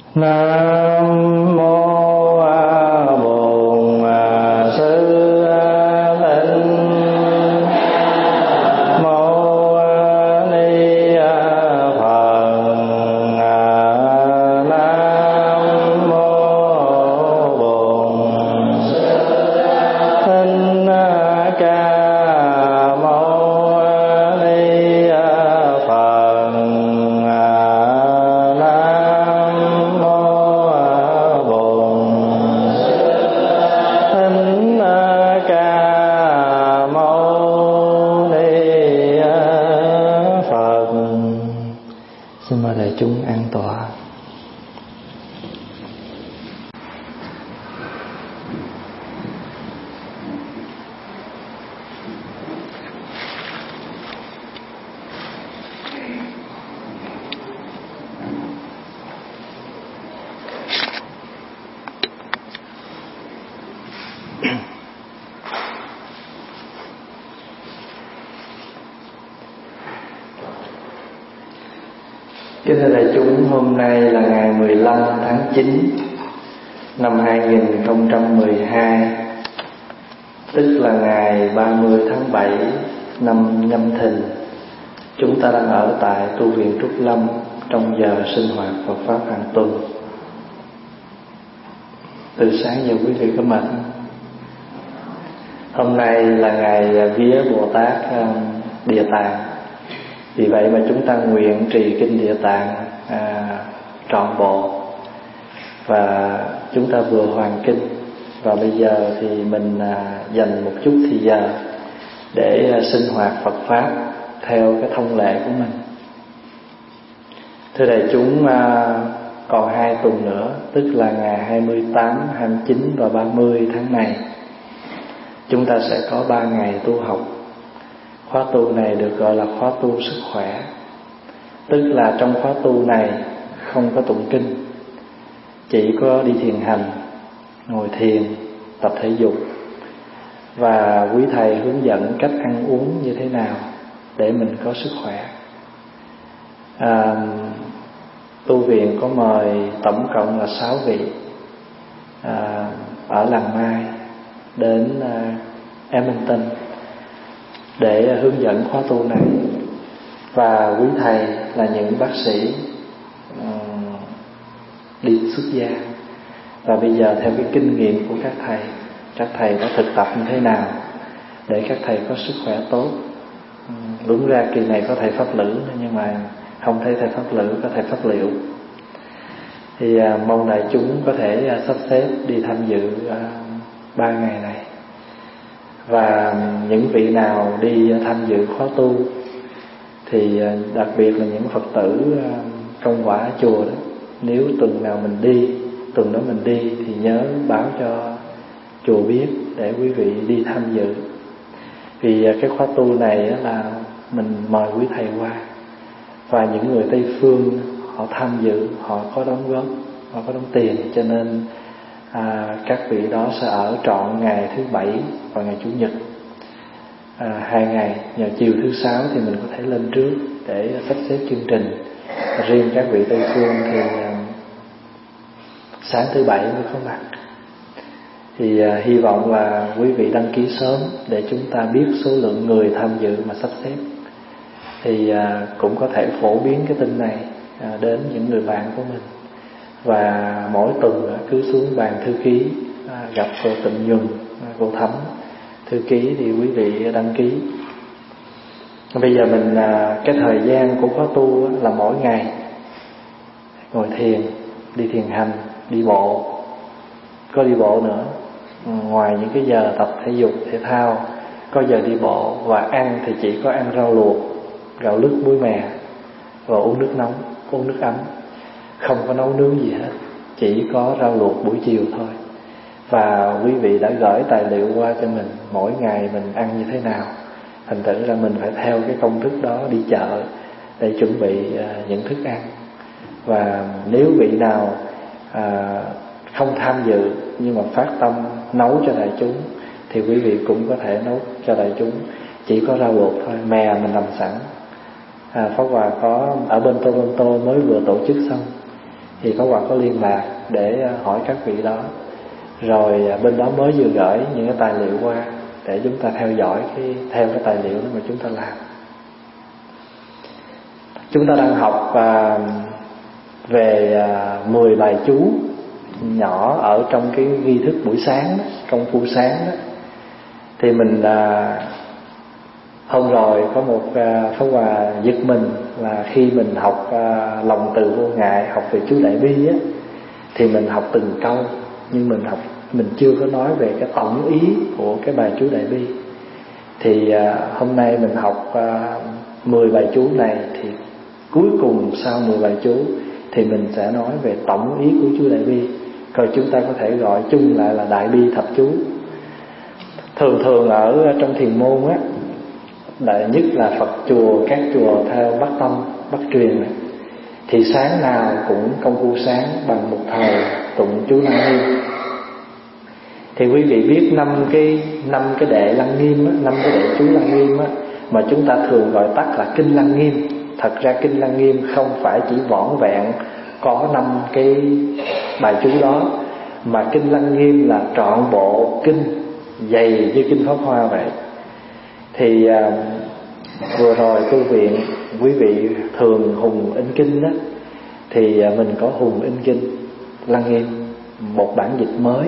Nam mô Bổn Sư Thích Mâu Ni Phật. Nam mô Bổn Sư Thích Ca Mâu Ni Phật. Xin mời đại chúng an tọa. Kính thưa đại chúng, hôm nay là ngày 15 tháng 9 năm 2012, tức là ngày 30 tháng 7 năm Nhâm Thìn. Chúng ta đang ở tại tu viện Trúc Lâm trong giờ sinh hoạt Phật Pháp hàng tuần. Từ sáng giờ quý vị có mệt không? Hôm nay là ngày vía Bồ Tát Địa Tạng. Vì vậy mà chúng ta nguyện trì kinh Địa Tạng trọn bộ. Và chúng ta vừa hoàn kinh. Và bây giờ thì mình dành một chút thời giờ để sinh hoạt Phật Pháp theo cái thông lệ của mình. Thưa đại chúng, còn 2 tuần nữa, tức là ngày 28, 29 và 30 tháng này, chúng ta sẽ có 3 ngày tu học. Khóa tu này được gọi là khóa tu sức khỏe. Tức là trong khóa tu này không có tụng kinh, chỉ có đi thiền hành, ngồi thiền, tập thể dục. Và quý thầy hướng dẫn cách ăn uống như thế nào để mình có sức khỏe. Tu viện có mời tổng cộng là 6 vị ở Làng Mai đến Edmonton để hướng dẫn khóa tu này. Và quý thầy là những bác sĩ đi xuất gia. Và bây giờ theo cái kinh nghiệm của các thầy đã thực tập như thế nào để các thầy có sức khỏe tốt. Đúng ra kỳ này có thầy Pháp Lữ, nhưng mà không thấy thầy Pháp Lữ, có thầy Pháp Liệu. Thì mong đại chúng có thể sắp xếp đi tham dự 3 ngày này. Và những vị nào đi tham dự khóa tu thì đặc biệt là những Phật tử công quả ở chùa đó, nếu tuần nào mình đi, tuần đó mình đi thì nhớ báo cho chùa biết để quý vị đi tham dự. Vì cái khóa tu này là mình mời quý thầy qua, và những người Tây Phương họ tham dự, họ có đóng góp, họ có đóng tiền, cho nên các vị đó sẽ ở trọn ngày thứ Bảy và ngày Chủ nhật 2 ngày. Nhờ chiều thứ Sáu thì mình có thể lên trước để sắp xếp chương trình. Riêng các vị Tây Phương thì sáng thứ Bảy mới có mặt. Thì hy vọng là quý vị đăng ký sớm để chúng ta biết số lượng người tham dự mà sắp xếp. Thì cũng có thể phổ biến cái tin này đến những người bạn của mình. Và mỗi tuần cứ xuống bàn thư ký gặp cô Tịnh Nhuần, cô Thắm thư ký thì quý vị đăng ký. Bây giờ mình cái thời gian của khóa tu là mỗi ngày ngồi thiền, đi thiền hành, đi bộ, có đi bộ nữa. Ngoài những cái giờ tập thể dục thể thao, có giờ đi bộ. Và ăn thì chỉ có ăn rau luộc, gạo lứt, muối mè, và uống nước nóng, uống nước ấm. Không có nấu nướng gì hết, chỉ có rau luộc buổi chiều thôi. Và quý vị đã gửi tài liệu qua cho mình, mỗi ngày mình ăn như thế nào. Thành thử ra mình phải theo cái công thức đó đi chợ để chuẩn bị những thức ăn. Và nếu vị nào không tham dự nhưng mà phát tâm nấu cho đại chúng thì quý vị cũng có thể nấu cho đại chúng, chỉ có rau luộc thôi, mè mình làm sẵn. Pháp Hòa có ở bên Toronto mới vừa tổ chức xong, thì Pháp Hòa có liên lạc để hỏi các vị đó. Rồi bên đó mới vừa gửi những cái tài liệu qua để chúng ta theo dõi theo cái tài liệu đó mà chúng ta làm. Chúng ta đang học về 10 bài chú nhỏ ở trong cái nghi thức buổi sáng đó, công phu sáng đó. Thì mình hôm rồi có một Pháp Hòa giật mình là khi mình học lòng từ vô ngại, học về chú Đại Bi á, thì mình học từng câu, nhưng mình chưa có nói về cái tổng ý của cái bài chú Đại Bi. Thì hôm nay mình học 10 bài chú này, thì cuối cùng sau 10 bài chú thì mình sẽ nói về tổng ý của chú Đại Bi. Rồi chúng ta có thể gọi chung lại là Đại Bi thập chú. Thường ở trong thiền môn á, đại nhất là Phật chùa, các chùa theo Bắc Tông, Bắc truyền này, thì sáng nào cũng công phu sáng bằng một thời tụng chú Lăng Nghiêm. Thì quý vị biết năm cái đệ Lăng Nghiêm á, 5 cái đệ chú Lăng Nghiêm á, mà chúng ta thường gọi tắt là kinh Lăng Nghiêm. Thật ra kinh Lăng Nghiêm không phải chỉ vỏn vẹn có 5 cái bài chú đó, mà kinh Lăng Nghiêm là trọn bộ kinh, dày như kinh Pháp Hoa vậy. Thì vừa rồi tu viện quý vị thường hùng in kinh đó, thì mình có hùng in kinh Lăng Nghiêm, một bản dịch mới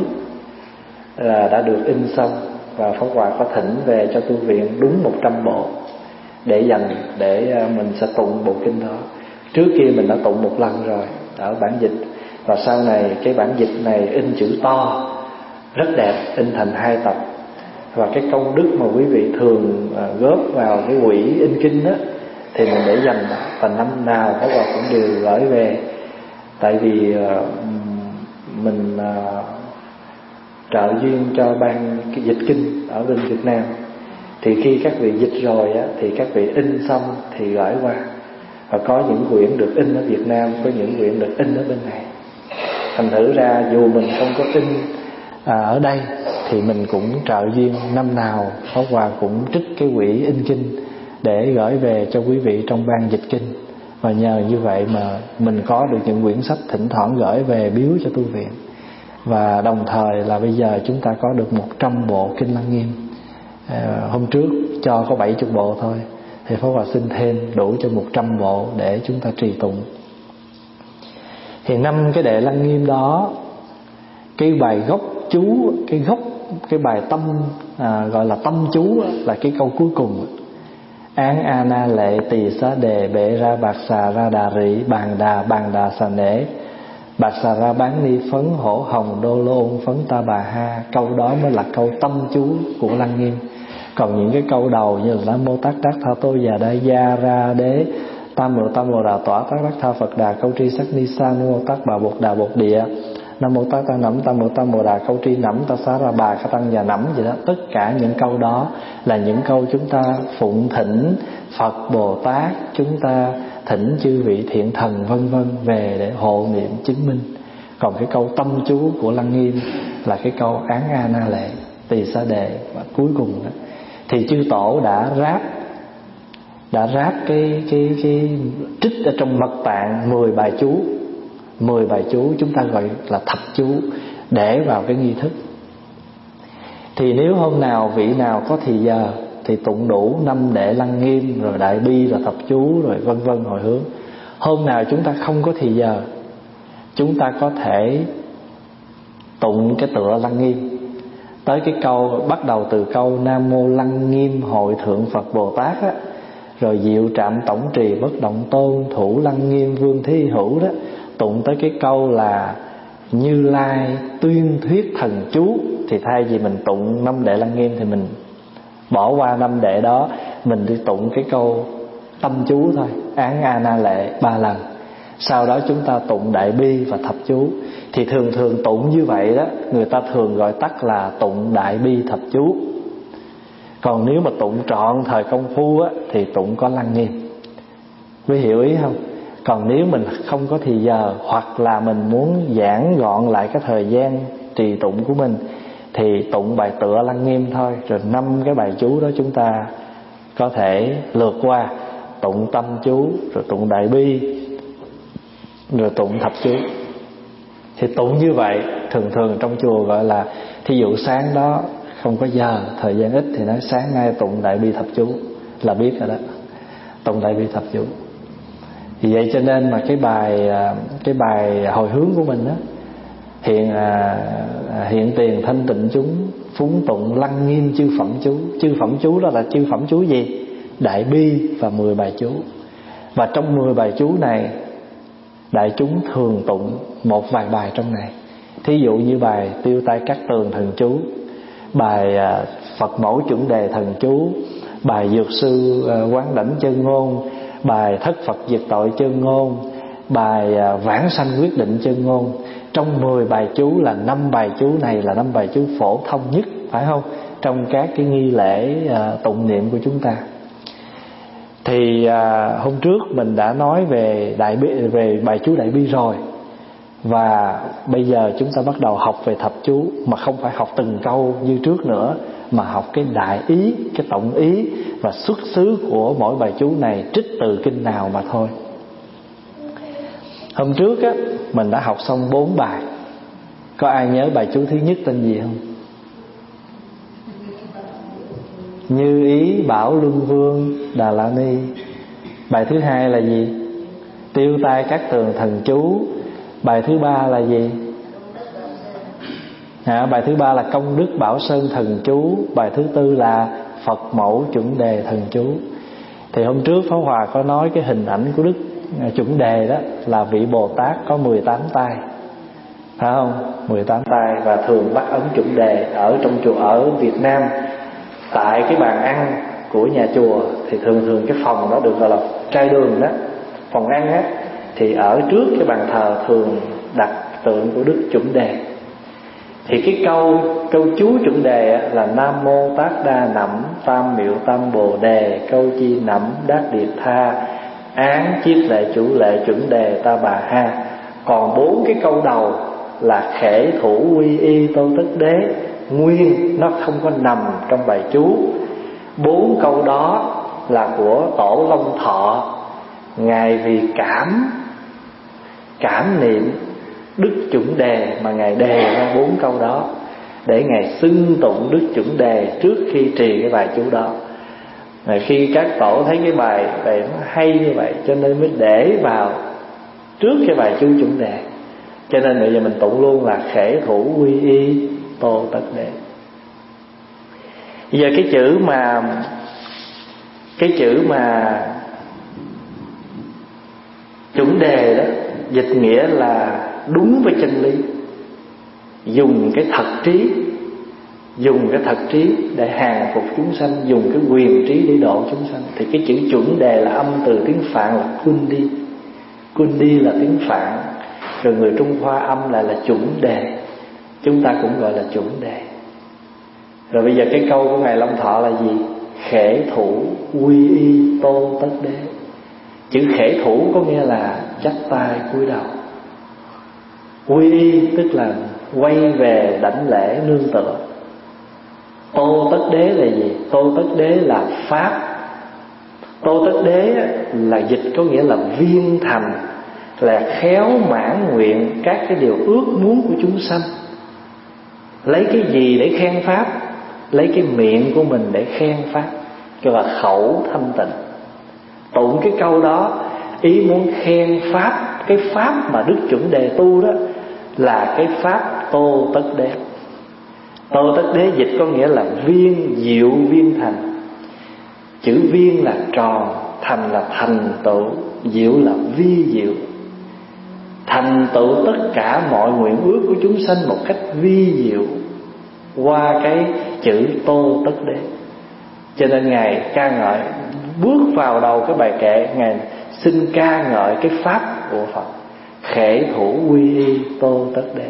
là đã được in xong, và Pháp Hòa có thỉnh về cho tu viện đúng 100 bộ để dành để mình sẽ tụng bộ kinh đó. Trước kia mình đã tụng một lần rồi ở bản dịch, và sau này cái bản dịch này in chữ to rất đẹp, in thành 2 tập. Và cái công đức mà quý vị thường góp vào cái quỹ in kinh đó thì mình để dành, và năm nào Pháp Hòa cũng đều gửi về. Tại vì mình trợ duyên cho ban dịch kinh ở bên Việt Nam, thì khi các vị dịch rồi á, thì các vị in xong thì gửi qua. Và có những quyển được in ở Việt Nam, có những quyển được in ở bên này. Thành thử ra dù mình không có in ở đây thì mình cũng trợ duyên, năm nào Pháp Hòa cũng trích cái quỹ in kinh để gửi về cho quý vị trong ban dịch kinh. Và nhờ như vậy mà mình có được những quyển sách thỉnh thoảng gửi về biếu cho tu viện. Và đồng thời là bây giờ chúng ta có được 100 bộ kinh Lăng Nghiêm. Hôm trước cho có 70 bộ thôi, thì Pháp Hòa xin thêm đủ cho 100 bộ để chúng ta trì tụng. Thì 5 cái đệ Lăng Nghiêm đó, cái bài gốc chú, cái bài tâm gọi là tâm chú là cái câu cuối cùng: án a na lệ tỳ xá đề bệ ra bạc xà ra đà rị bàn đà xà nể bạc xà ra bán ni phấn hổ hồng đô lôn phấn ta bà ha. Câu đó mới là câu tâm chú của Lăng Nghiêm. Còn những cái câu đầu như là Nam mô tát đắc tha tô già đa gia ra đế tam mô đà tỏa tát đắc tha Phật đà câu tri sắc ni sa nam mô tát bà bột đà bột địa nam mô tát ta nẫm tam mô đà câu tri nẫm ta xá ra bà khả tăng già nẫm gì đó. Tất cả những câu đó là những câu chúng ta phụng thỉnh Phật Bồ Tát, chúng ta thỉnh chư vị thiện thần vân vân về để hộ niệm chứng minh. Còn cái câu tâm chú của Lăng Nghiêm là cái câu án a na lệ tỳ xá đề và cuối cùng đó. Thì chư tổ đã ráp cái trích ở trong mật tạng 10 bài chú. 10 bài chú chúng ta gọi là thập chú để vào cái nghi thức. Thì nếu hôm nào vị nào có thì giờ thì tụng đủ 5 đệ Lăng Nghiêm, rồi Đại Bi, rồi thập chú, rồi vân vân hồi hướng. Hôm nào chúng ta không có thì giờ, chúng ta có thể tụng cái tựa Lăng Nghiêm tới cái câu bắt đầu từ câu Nam mô Lăng Nghiêm hội thượng Phật Bồ Tát á, rồi diệu trạm tổng trì bất động tôn thủ Lăng Nghiêm vương thí hữu đó, tụng tới cái câu là Như Lai tuyên thuyết thần chú. Thì thay vì mình tụng 5 đệ Lăng Nghiêm thì mình bỏ qua 5 đệ đó, mình đi tụng cái câu tâm chú thôi, án a na lệ 3 lần. Sau đó chúng ta tụng Đại Bi và thập chú. Thì thường tụng như vậy đó, người ta thường gọi tắt là tụng Đại Bi thập chú. Còn nếu mà tụng trọn thời công phu á, thì tụng có Lăng Nghiêm. Quý hiểu ý không? Còn nếu mình không có thì giờ, hoặc là mình muốn giãn gọn lại cái thời gian trì tụng của mình, thì tụng bài tựa Lăng Nghiêm thôi. Rồi 5 cái bài chú đó chúng ta có thể lượt qua, tụng tâm chú, rồi tụng Đại Bi, rồi tụng thập chú. Thì tụng như vậy thường trong chùa gọi là, thí dụ sáng đó không có giờ, thời gian ít thì nói sáng nay tụng Đại Bi Thập Chú là biết rồi đó, tụng Đại Bi Thập Chú. Vì vậy cho nên mà cái bài hồi hướng của mình đó, hiện tiền thanh tịnh chúng, phúng tụng lăng nghiêm chư phẩm chú. Chư phẩm chú đó là chư phẩm chú gì? Đại Bi và 10 bài chú. Và trong 10 bài chú này, đại chúng thường tụng một vài bài trong này. Thí dụ như bài Tiêu Tai Cát Tường thần chú, bài Phật Mẫu Chuẩn Đề thần chú, bài Dược Sư Quán Đảnh chân ngôn, bài Thất Phật Diệt Tội chân ngôn, bài Vãng Sanh Quyết Định chân ngôn. Trong 10 bài chú là 5 bài chú này là 5 bài chú phổ thông nhất, phải không? Trong các cái nghi lễ tụng niệm của chúng ta. Thì hôm trước mình đã nói về bài chú Đại Bi rồi. Và bây giờ chúng ta bắt đầu học về thập chú, mà không phải học từng câu như trước nữa, mà học cái đại ý, cái tổng ý và xuất xứ của mỗi bài chú này trích từ kinh nào mà thôi. Hôm trước á, mình đã học xong 4 bài. Có ai nhớ bài chú thứ nhất tên gì không? Như Ý Bảo Luân Vương Đà La Ni. Bài thứ hai là gì? Tiêu Tai Cát Tường thần chú. Bài thứ ba là gì? Bài thứ ba là Công Đức Bảo Sơn thần chú. Bài thứ tư là Phật Mẫu Chuẩn Đề thần chú. Thì hôm trước Pháp Hòa có nói cái hình ảnh của Đức Chuẩn Đề đó là vị Bồ Tát có 18 tay, phải không? 18 tay. Và thường bắt ấn Chuẩn Đề ở trong chùa ở Việt Nam, tại cái bàn ăn của nhà chùa thì thường cái phòng đó được gọi là trai đường đó, phòng ăn á, thì ở trước cái bàn thờ thường đặt tượng của Đức Chuẩn Đề. Thì cái câu chú Chuẩn Đề là Nam Mô Tát Đa Nẵm Tam Miệu Tam Bồ Đề Câu Chi Nẵm Đát Điệt Tha Án Chiết Lệ Chủ Lệ Chuẩn Đề Ta Bà Ha. Còn 4 cái câu đầu là Khể Thủ Quy Y Tô Tất Đế, nguyên nó không có nằm trong bài chú. 4 câu đó là của Tổ Long Thọ. Ngài vì cảm niệm Đức Chuẩn Đề mà Ngài đề ra 4 câu đó để Ngài xưng tụng Đức Chuẩn Đề trước khi trì cái bài chú đó. Rồi khi các tổ thấy cái bài này nó hay như vậy cho nên mới để vào trước cái bài chú Chuẩn Đề. Cho nên bây giờ mình tụng luôn là Khể Thủ Quy Y Tô Tất Đế. Bây giờ cái chữ mà Chuẩn Đề đó dịch nghĩa là đúng với chân lý, dùng cái thật trí để hàng phục chúng sanh, dùng cái quyền trí để độ chúng sanh. Thì cái chữ Chuẩn Đề là âm từ tiếng Phạn là Kundi là tiếng Phạn, rồi người Trung Hoa âm lại là Chuẩn Đề, chúng ta cũng gọi là Chuẩn Đề. Rồi bây giờ cái câu của Ngài Long Thọ là gì? Khể Thủ Quy Y Tô Tất Đế. Chữ khể thủ có nghĩa là chắp tay cúi đầu. Quy y tức là quay về đảnh lễ nương tựa. Tô Tất Đế là gì? Tô Tất Đế là pháp. Tô Tất Đế là dịch có nghĩa là viên thành, là khéo mãn nguyện các cái điều ước muốn của chúng sanh. Lấy cái gì để khen pháp? Lấy cái miệng của mình để khen pháp, kêu là khẩu thanh tịnh. Tụng cái câu đó ý muốn khen pháp. Cái pháp mà Đức Chuẩn Đề tu đó là cái pháp Tô Tất Đế. Tô Tất Đế dịch có nghĩa là viên diệu viên thành. Chữ viên là tròn, thành là thành tựu, diệu là vi diệu. Thành tựu tất cả mọi nguyện ước của chúng sanh một cách vi diệu qua cái chữ Tô Tất Đế. Cho nên Ngài ca ngợi, bước vào đầu cái bài kệ, Ngài xin ca ngợi cái pháp của Phật, Khể Thủ Quy Y Tô Tất Đế.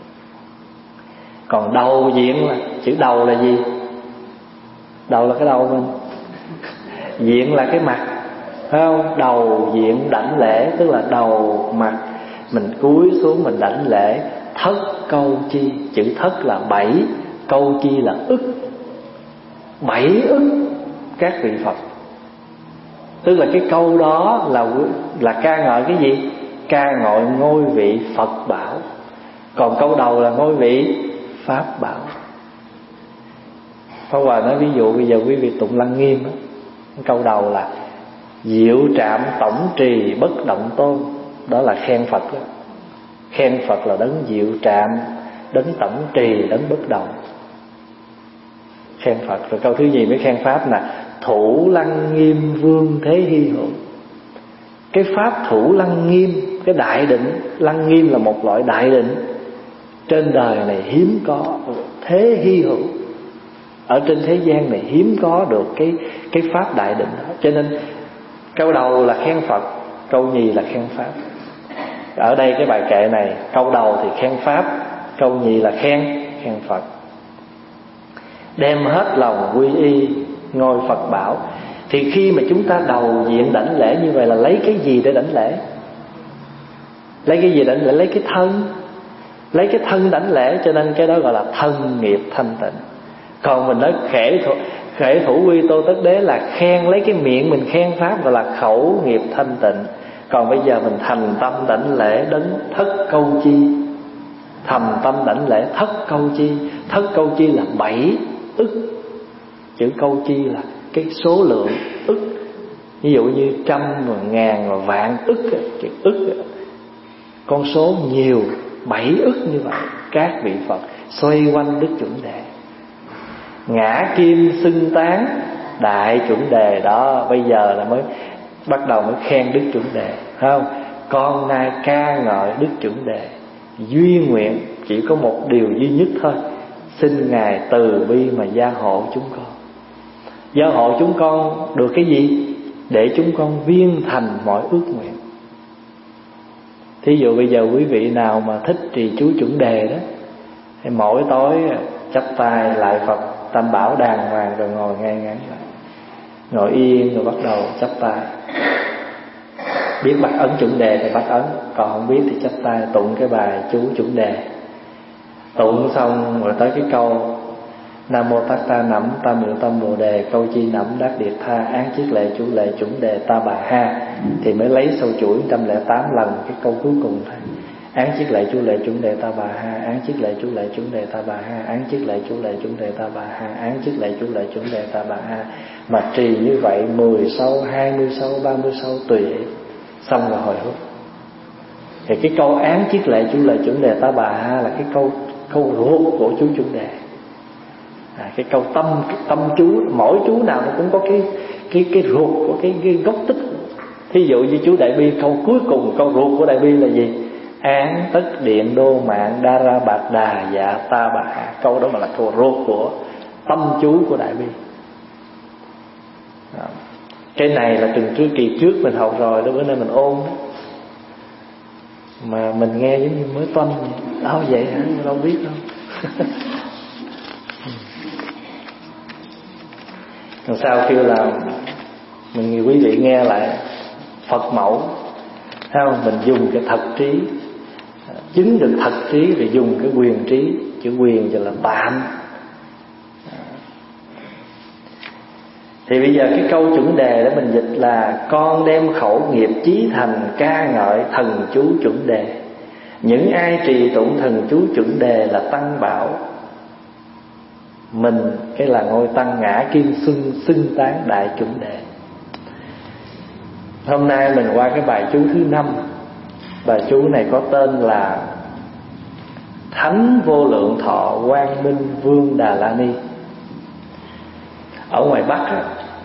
Còn đầu diện là, chữ đầu là gì? Đầu là cái đầu mình, diện là cái mặt, phải không? Đầu diện đảnh lễ tức là đầu mặt, mình cúi xuống mình đảnh lễ. Thất câu chi, chữ thất là 7, câu chi là ức, 7 ức các vị Phật. Tức là cái câu đó là ca ngợi cái gì? Ca ngợi ngôi vị Phật bảo. Còn câu đầu là ngôi vị Pháp bảo. Pháp Hòa nói ví dụ bây giờ quý vị tụng Lăng Nghiêm đó, câu đầu là diệu trạm tổng trì bất động tôn. Đó là khen Phật đó. Khen Phật là đấng diệu trạm, đấng tổng trì, đấng bất động. Khen Phật. Rồi câu thứ gì mới khen Pháp là thủ Lăng Nghiêm vương thế hy hữu. Cái Pháp thủ Lăng Nghiêm, cái đại định Lăng Nghiêm là một loại đại định trên đời này hiếm có, thế hy hữu. Ở trên thế gian này hiếm có được cái Pháp đại định đó. Cho nên câu đầu là khen Phật, câu nhì là khen Pháp. Ở đây cái bài kệ này, câu đầu thì khen Pháp, câu nhì là khen Phật. Đem hết lòng quy y ngôi Phật bảo. Thì khi mà chúng ta đầu diện đảnh lễ như vậy là lấy cái gì để đảnh lễ? Lấy cái gì đảnh lễ? Lấy cái thân. Lấy cái thân đảnh lễ, cho nên cái đó gọi là thân nghiệp thanh tịnh. Còn mình nói khể thủ quy tô tất đế là khen, lấy cái miệng mình khen Pháp gọi là khẩu nghiệp thanh tịnh. Còn bây giờ mình thành tâm đảnh lễ đấng thất câu chi. Thành tâm đảnh lễ thất câu chi. Thất câu chi là 7 ức. Chữ câu chi là cái số lượng ức. Ví dụ như trăm và ngàn và vạn ức. Chữ ức, con số nhiều, 7 ức như vậy. Các vị Phật xoay quanh Đức Chuẩn Đề, ngã kim xưng tán đại Chuẩn Đề. Đó, bây giờ là mới bắt đầu mới khen Đức Chuẩn Đề, phải không? Con nay ca ngợi Đức Chuẩn Đề, duy nguyện chỉ có một điều duy nhất thôi, xin Ngài từ bi mà gia hộ chúng con. Gia hộ chúng con được cái gì? Để chúng con viên thành mọi ước nguyện. Thí dụ bây giờ quý vị nào mà thích trì chú Chuẩn Đề đó, thì mỗi tối chắp tay lại Phật Tam Bảo đàng hoàng rồi ngồi ngay ngắn lại, ngồi yên rồi bắt đầu chắp tay. Biết bắt ấn Chuẩn Đề thì bắt ấn, còn không biết thì chắp tay tụng cái bài chú Chuẩn Đề. Tụng xong rồi tới cái câu Nam mô Tát Ta nẫm tam miệu tâm Bồ Đề, câu chi nẫm đắc điệt tha, án chiết lệ chủ lệ Chuẩn Đề ta bà ha. Thì mới lấy sâu chuỗi 108 lần cái câu cuối cùng thôi. Án chiết lệ chủ lệ Chuẩn Đề ta bà ha, án chiết lệ chủ lệ Chuẩn Đề ta bà ha, án chiết lệ chủ lệ Chuẩn Đề ta bà ha, án chiết lệ chủ lệ Chuẩn Đề ta bà ha. Mà trì như vậy 10 sâu, 20 sâu, 30 sâu tùy. Xong rồi hồi hút. Thì cái câu án chiết lệ chủ lệ Chuẩn Đề ta bà ha là cái câu ruột của chú Chuẩn Đề. Cái câu tâm chú, mỗi chú nào nó cũng có cái ruột của cái gốc tích. Thí dụ như chú Đại Bi, câu cuối cùng, câu ruột của Đại Bi là gì? Án tất điện đô mạng đa ra bạc đà dạ ta bà hạ. Câu đó mà là câu ruột của tâm chú của Đại Bi. Cái này là từng kỳ trước mình học rồi đó, bữa nay mình ôn đó. Mà mình nghe giống như mới toanh. Đâu vậy hả? Mình đâu biết đâu. Rồi sau kêu là mình quý vị nghe lại Phật mẫu, thấy không? Mình dùng cái thật trí, chứng được thật trí, rồi dùng cái quyền trí. Chữ quyền giờ là tạm. Thì bây giờ cái câu Chuẩn Đề đó mình dịch là con đem khẩu nghiệp chí thành ca ngợi thần chú Chuẩn Đề. Những ai trì tụng thần chú Chuẩn Đề là tăng bảo. Mình cái là ngôi tăng ngã kim xưng tán đại Chuẩn Đề. Hôm nay mình qua cái bài chú thứ 5. Bài chú này có tên là Thánh Vô Lượng Thọ Quang Minh Vương Đà La Ni. Ở ngoài Bắc á,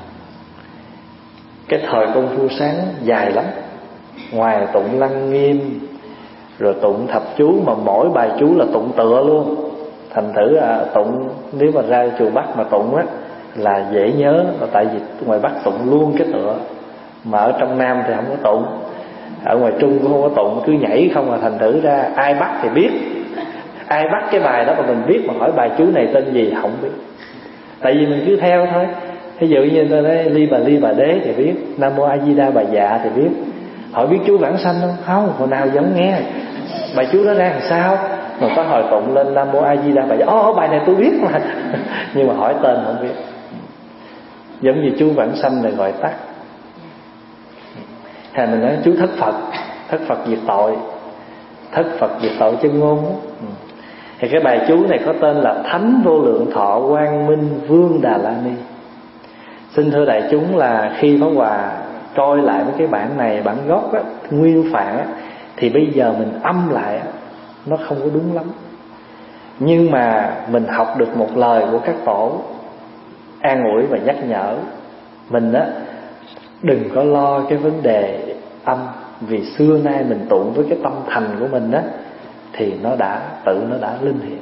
cái thời công phu sáng dài lắm. Ngoài tụng Lăng Nghiêm rồi tụng thập chú, mà mỗi bài chú là tụng tựa luôn. Thành thử tụng, nếu mà ra chùa Bắc mà tụng á là dễ nhớ, là tại vì ngoài Bắc tụng luôn cái tựa, mà ở trong Nam thì không có tụng, ở ngoài Trung cũng không có tụng, cứ nhảy không. Mà thành thử ra ai bắt thì biết, ai bắt cái bài đó mà mình biết, mà hỏi bài chú này tên gì không biết, tại vì mình cứ theo thôi. Ví dụ như tôi nói ly bà đế thì biết, Nam mô A Di Đà Bà Dạ thì biết. Hỏi biết chú Vãng Sanh không? Không, hồi nào vẫn nghe bài chú đó ra làm sao. Mà có hồi tụng lên Nam mô A Di Đà Bà Dạ, bài này tôi biết mà nhưng mà hỏi tên không biết. Giống như chú Vãng Sanh này gọi tắt. Hay mình nói chú Thất Phật diệt tội. thất Phật diệt tội chân ngôn đó. Thì cái bài chú này có tên là Thánh Vô Lượng Thọ Quang Minh Vương Đà La Ni. Xin thưa đại chúng là khi Pháp Hòa coi lại mấy cái bản này, bản gốc á, nguyên phạn á, thì bây giờ mình âm lại á, nó không có đúng lắm. Nhưng mà mình học được một lời của các tổ an ủi và nhắc nhở mình á, đừng có lo cái vấn đề âm, vì xưa nay mình tụng với cái tâm thành của mình á, thì nó đã linh hiển.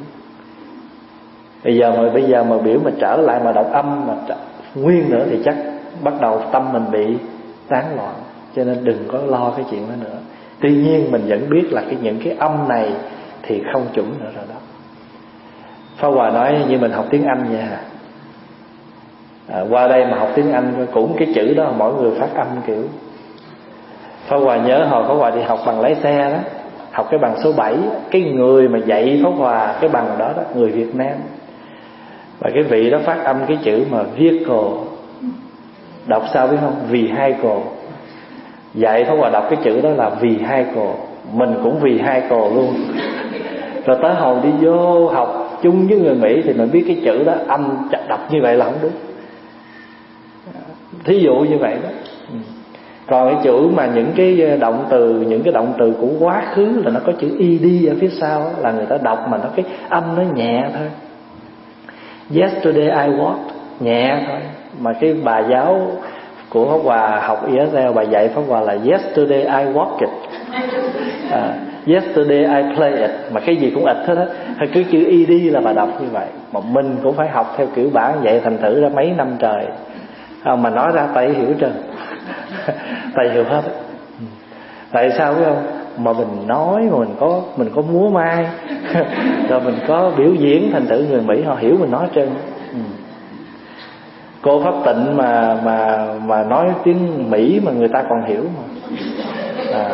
Bây giờ mà biểu mà trở lại mà đọc âm mà nguyên nữa thì chắc bắt đầu tâm mình bị tán loạn. Cho nên đừng có lo cái chuyện đó nữa. Tuy nhiên mình vẫn biết là những cái âm này thì không chuẩn nữa rồi đó. Pháp Hòa nói như mình học tiếng Anh vậy hả? Qua đây mà học tiếng Anh cũng cái chữ đó mỗi người phát âm kiểu. Pháp Hòa nhớ hồi Pháp Hòa đi học bằng lái xe đó, học cái bằng số 7, cái người mà dạy Pháp Hòa cái bằng đó người Việt Nam. Và cái vị đó phát âm cái chữ mà vehicle, đọc sao biết không? Vehicle. Dạy Pháp Hòa đọc cái chữ đó là vehicle. Mình cũng vehicle luôn. Rồi tới hồi đi vô học chung với người Mỹ thì mình biết cái chữ đó âm đọc như vậy là không đúng. Thí dụ như vậy đó. Còn cái chữ mà những cái động từ của quá khứ là nó có chữ ed ở phía sau đó, là người ta đọc mà nó cái âm nó nhẹ thôi. Yesterday I walked, nhẹ thôi. Mà cái bà giáo của Pháp Hòa học ESL, bà dạy Pháp Hòa là yesterday I walked it, yesterday I played it, mà cái gì cũng ịt hết á. Hay cứ chữ ed là bà đọc như vậy. Mà mình cũng phải học theo kiểu bản vậy, thành thử ra mấy năm trời mà nói ra Tây hiểu trơn. Tây hiểu hết. Tại sao biết không? Mà mình nói mà mình có múa mai rồi mình có biểu diễn, thành thử người Mỹ họ hiểu mình nói trơn. Cô Pháp Tịnh mà nói tiếng Mỹ mà người ta còn hiểu mà.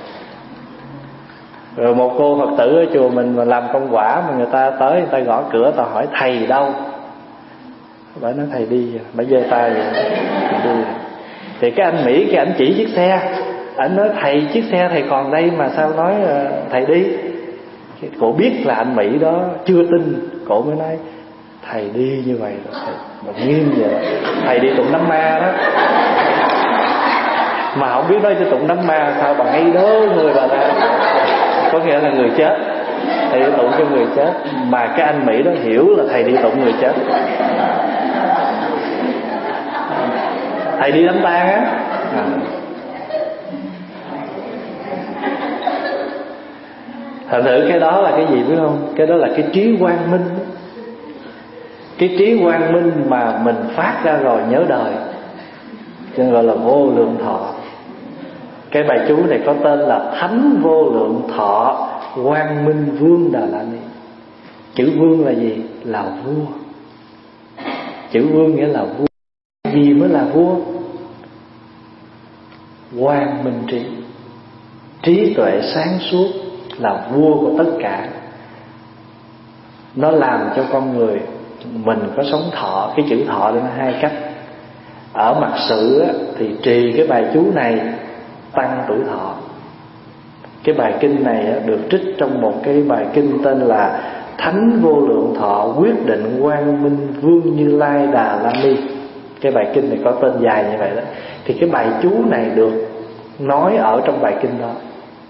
Rồi một cô Phật tử ở chùa mình mà làm công quả, mà người ta tới, người ta gõ cửa, ta hỏi thầy đâu, bà nói thầy đi, bà giơ tay vậy đi. Thì cái anh Mỹ, cái anh chỉ chiếc xe, anh nói thầy chiếc xe thầy còn đây mà sao nói thầy đi. Cổ biết là anh Mỹ đó chưa tin, cổ mới nói thầy đi như vậy rồi thầy, mà nghiêm vậy đó. Thầy đi tụng Nam Ma đó, mà không biết nói cho tụng Nam Ma sao bà ngay đó người bà ra, có nghĩa là người chết. Thầy đi tụng cho người chết, mà cái anh Mỹ đó hiểu là thầy đi tụng người chết. Thầy đi đám tang á. Thật thử cái đó là cái gì biết không? Cái đó là cái trí quang minh. Cái trí quang minh mà mình phát ra rồi nhớ đời, cho nên gọi là vô lượng thọ. Cái bài chú này có tên là Thánh Vô Lượng Thọ Quang Minh Vương Đà La Ni. Chữ vương là gì? Là vua. Chữ vương nghĩa là vua. Gì mới là vua? Quang minh trí, trí tuệ sáng suốt là vua của tất cả. Nó làm cho con người mình có sống thọ. Cái chữ thọ nó hai cách. Ở mặt sự thì trì cái bài chú này tăng tuổi thọ. Cái bài kinh này được trích trong một cái bài kinh tên là Thánh Vô Lượng Thọ Quyết Định Quang Minh Vương Như Lai Đà La Ni. Cái bài kinh này có tên dài như vậy đó. Thì cái bài chú này được nói ở trong bài kinh đó.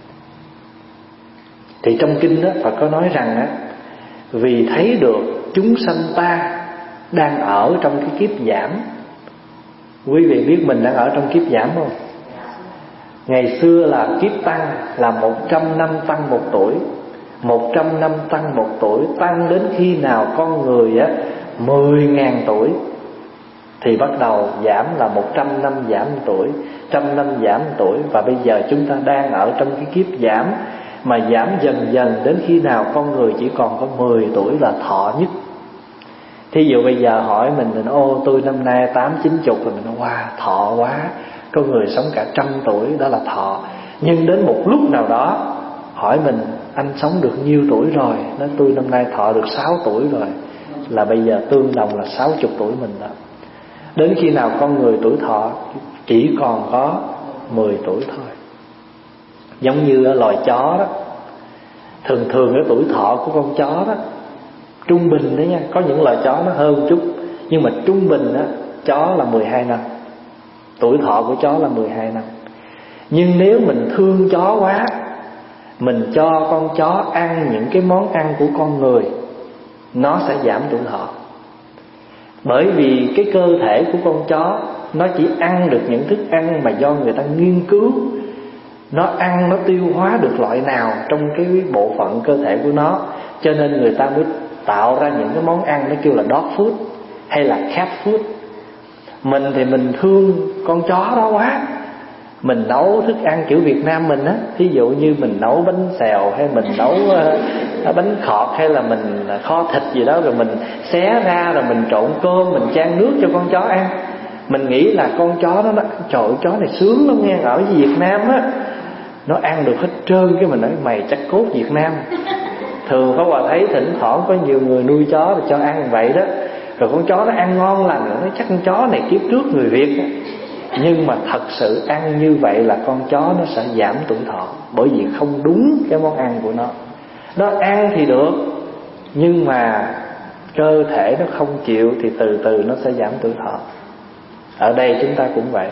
Thì trong kinh đó Phật có nói rằng á, vì thấy được chúng sanh ta đang ở trong cái kiếp giảm. Quý vị biết mình đang ở trong kiếp giảm không? Ngày xưa là kiếp tăng là 100 năm tăng 1 tuổi, 100 năm tăng 1 tuổi, tăng đến khi nào con người á 10.000 tuổi thì bắt đầu giảm là 100 năm giảm tuổi, 100 năm giảm tuổi. Và bây giờ chúng ta đang ở trong cái kiếp giảm, mà giảm dần dần đến khi nào con người chỉ còn có 10 tuổi là thọ nhất. Thí dụ bây giờ hỏi mình ô tôi năm nay 8-90 rồi, mình nói wow thọ quá. Có người sống cả 100 tuổi, đó là thọ. Nhưng đến một lúc nào đó hỏi mình anh sống được nhiêu tuổi rồi, nói tôi năm nay thọ được 6 tuổi rồi, là bây giờ tương đồng là 60 tuổi mình đó. Đến khi nào con người tuổi thọ chỉ còn có 10 tuổi thôi. Giống như loài chó đó, Thường cái tuổi thọ của con chó đó, trung bình đấy nha, có những loài chó nó hơn chút, nhưng mà trung bình đó, chó là 12 năm. Tuổi thọ của chó là 12 năm. Nhưng nếu mình thương chó quá, mình cho con chó ăn những cái món ăn của con người, nó sẽ giảm tuổi thọ. Bởi vì cái cơ thể của con chó nó chỉ ăn được những thức ăn mà do người ta nghiên cứu. Nó ăn, nó tiêu hóa được loại nào trong cái bộ phận cơ thể của nó, cho nên người ta mới tạo ra những cái món ăn nó kêu là dog food hay là cat food. Mình thì mình thương con chó đó quá, mình nấu thức ăn kiểu Việt Nam mình á, thí dụ như mình nấu bánh xèo hay mình nấu bánh khọt hay là mình kho thịt gì đó, rồi mình xé ra rồi mình trộn cơm, mình chan nước cho con chó ăn. Mình nghĩ là con chó đó, trời ơi, chó này sướng lắm nghe, ở Việt Nam á nó ăn được hết trơn. Cái mình nói mày chắc cốt Việt Nam. Thường Pháp Hòa thấy thỉnh thoảng có nhiều người nuôi chó thì cho ăn vậy đó, rồi con chó nó ăn ngon lành, nó chắc con chó này kiếp trước người Việt. Nhưng mà thật sự ăn như vậy là con chó nó sẽ giảm tuổi thọ, bởi vì không đúng cái món ăn của nó. Nó ăn thì được, nhưng mà cơ thể nó không chịu thì từ từ nó sẽ giảm tuổi thọ. Ở đây chúng ta cũng vậy.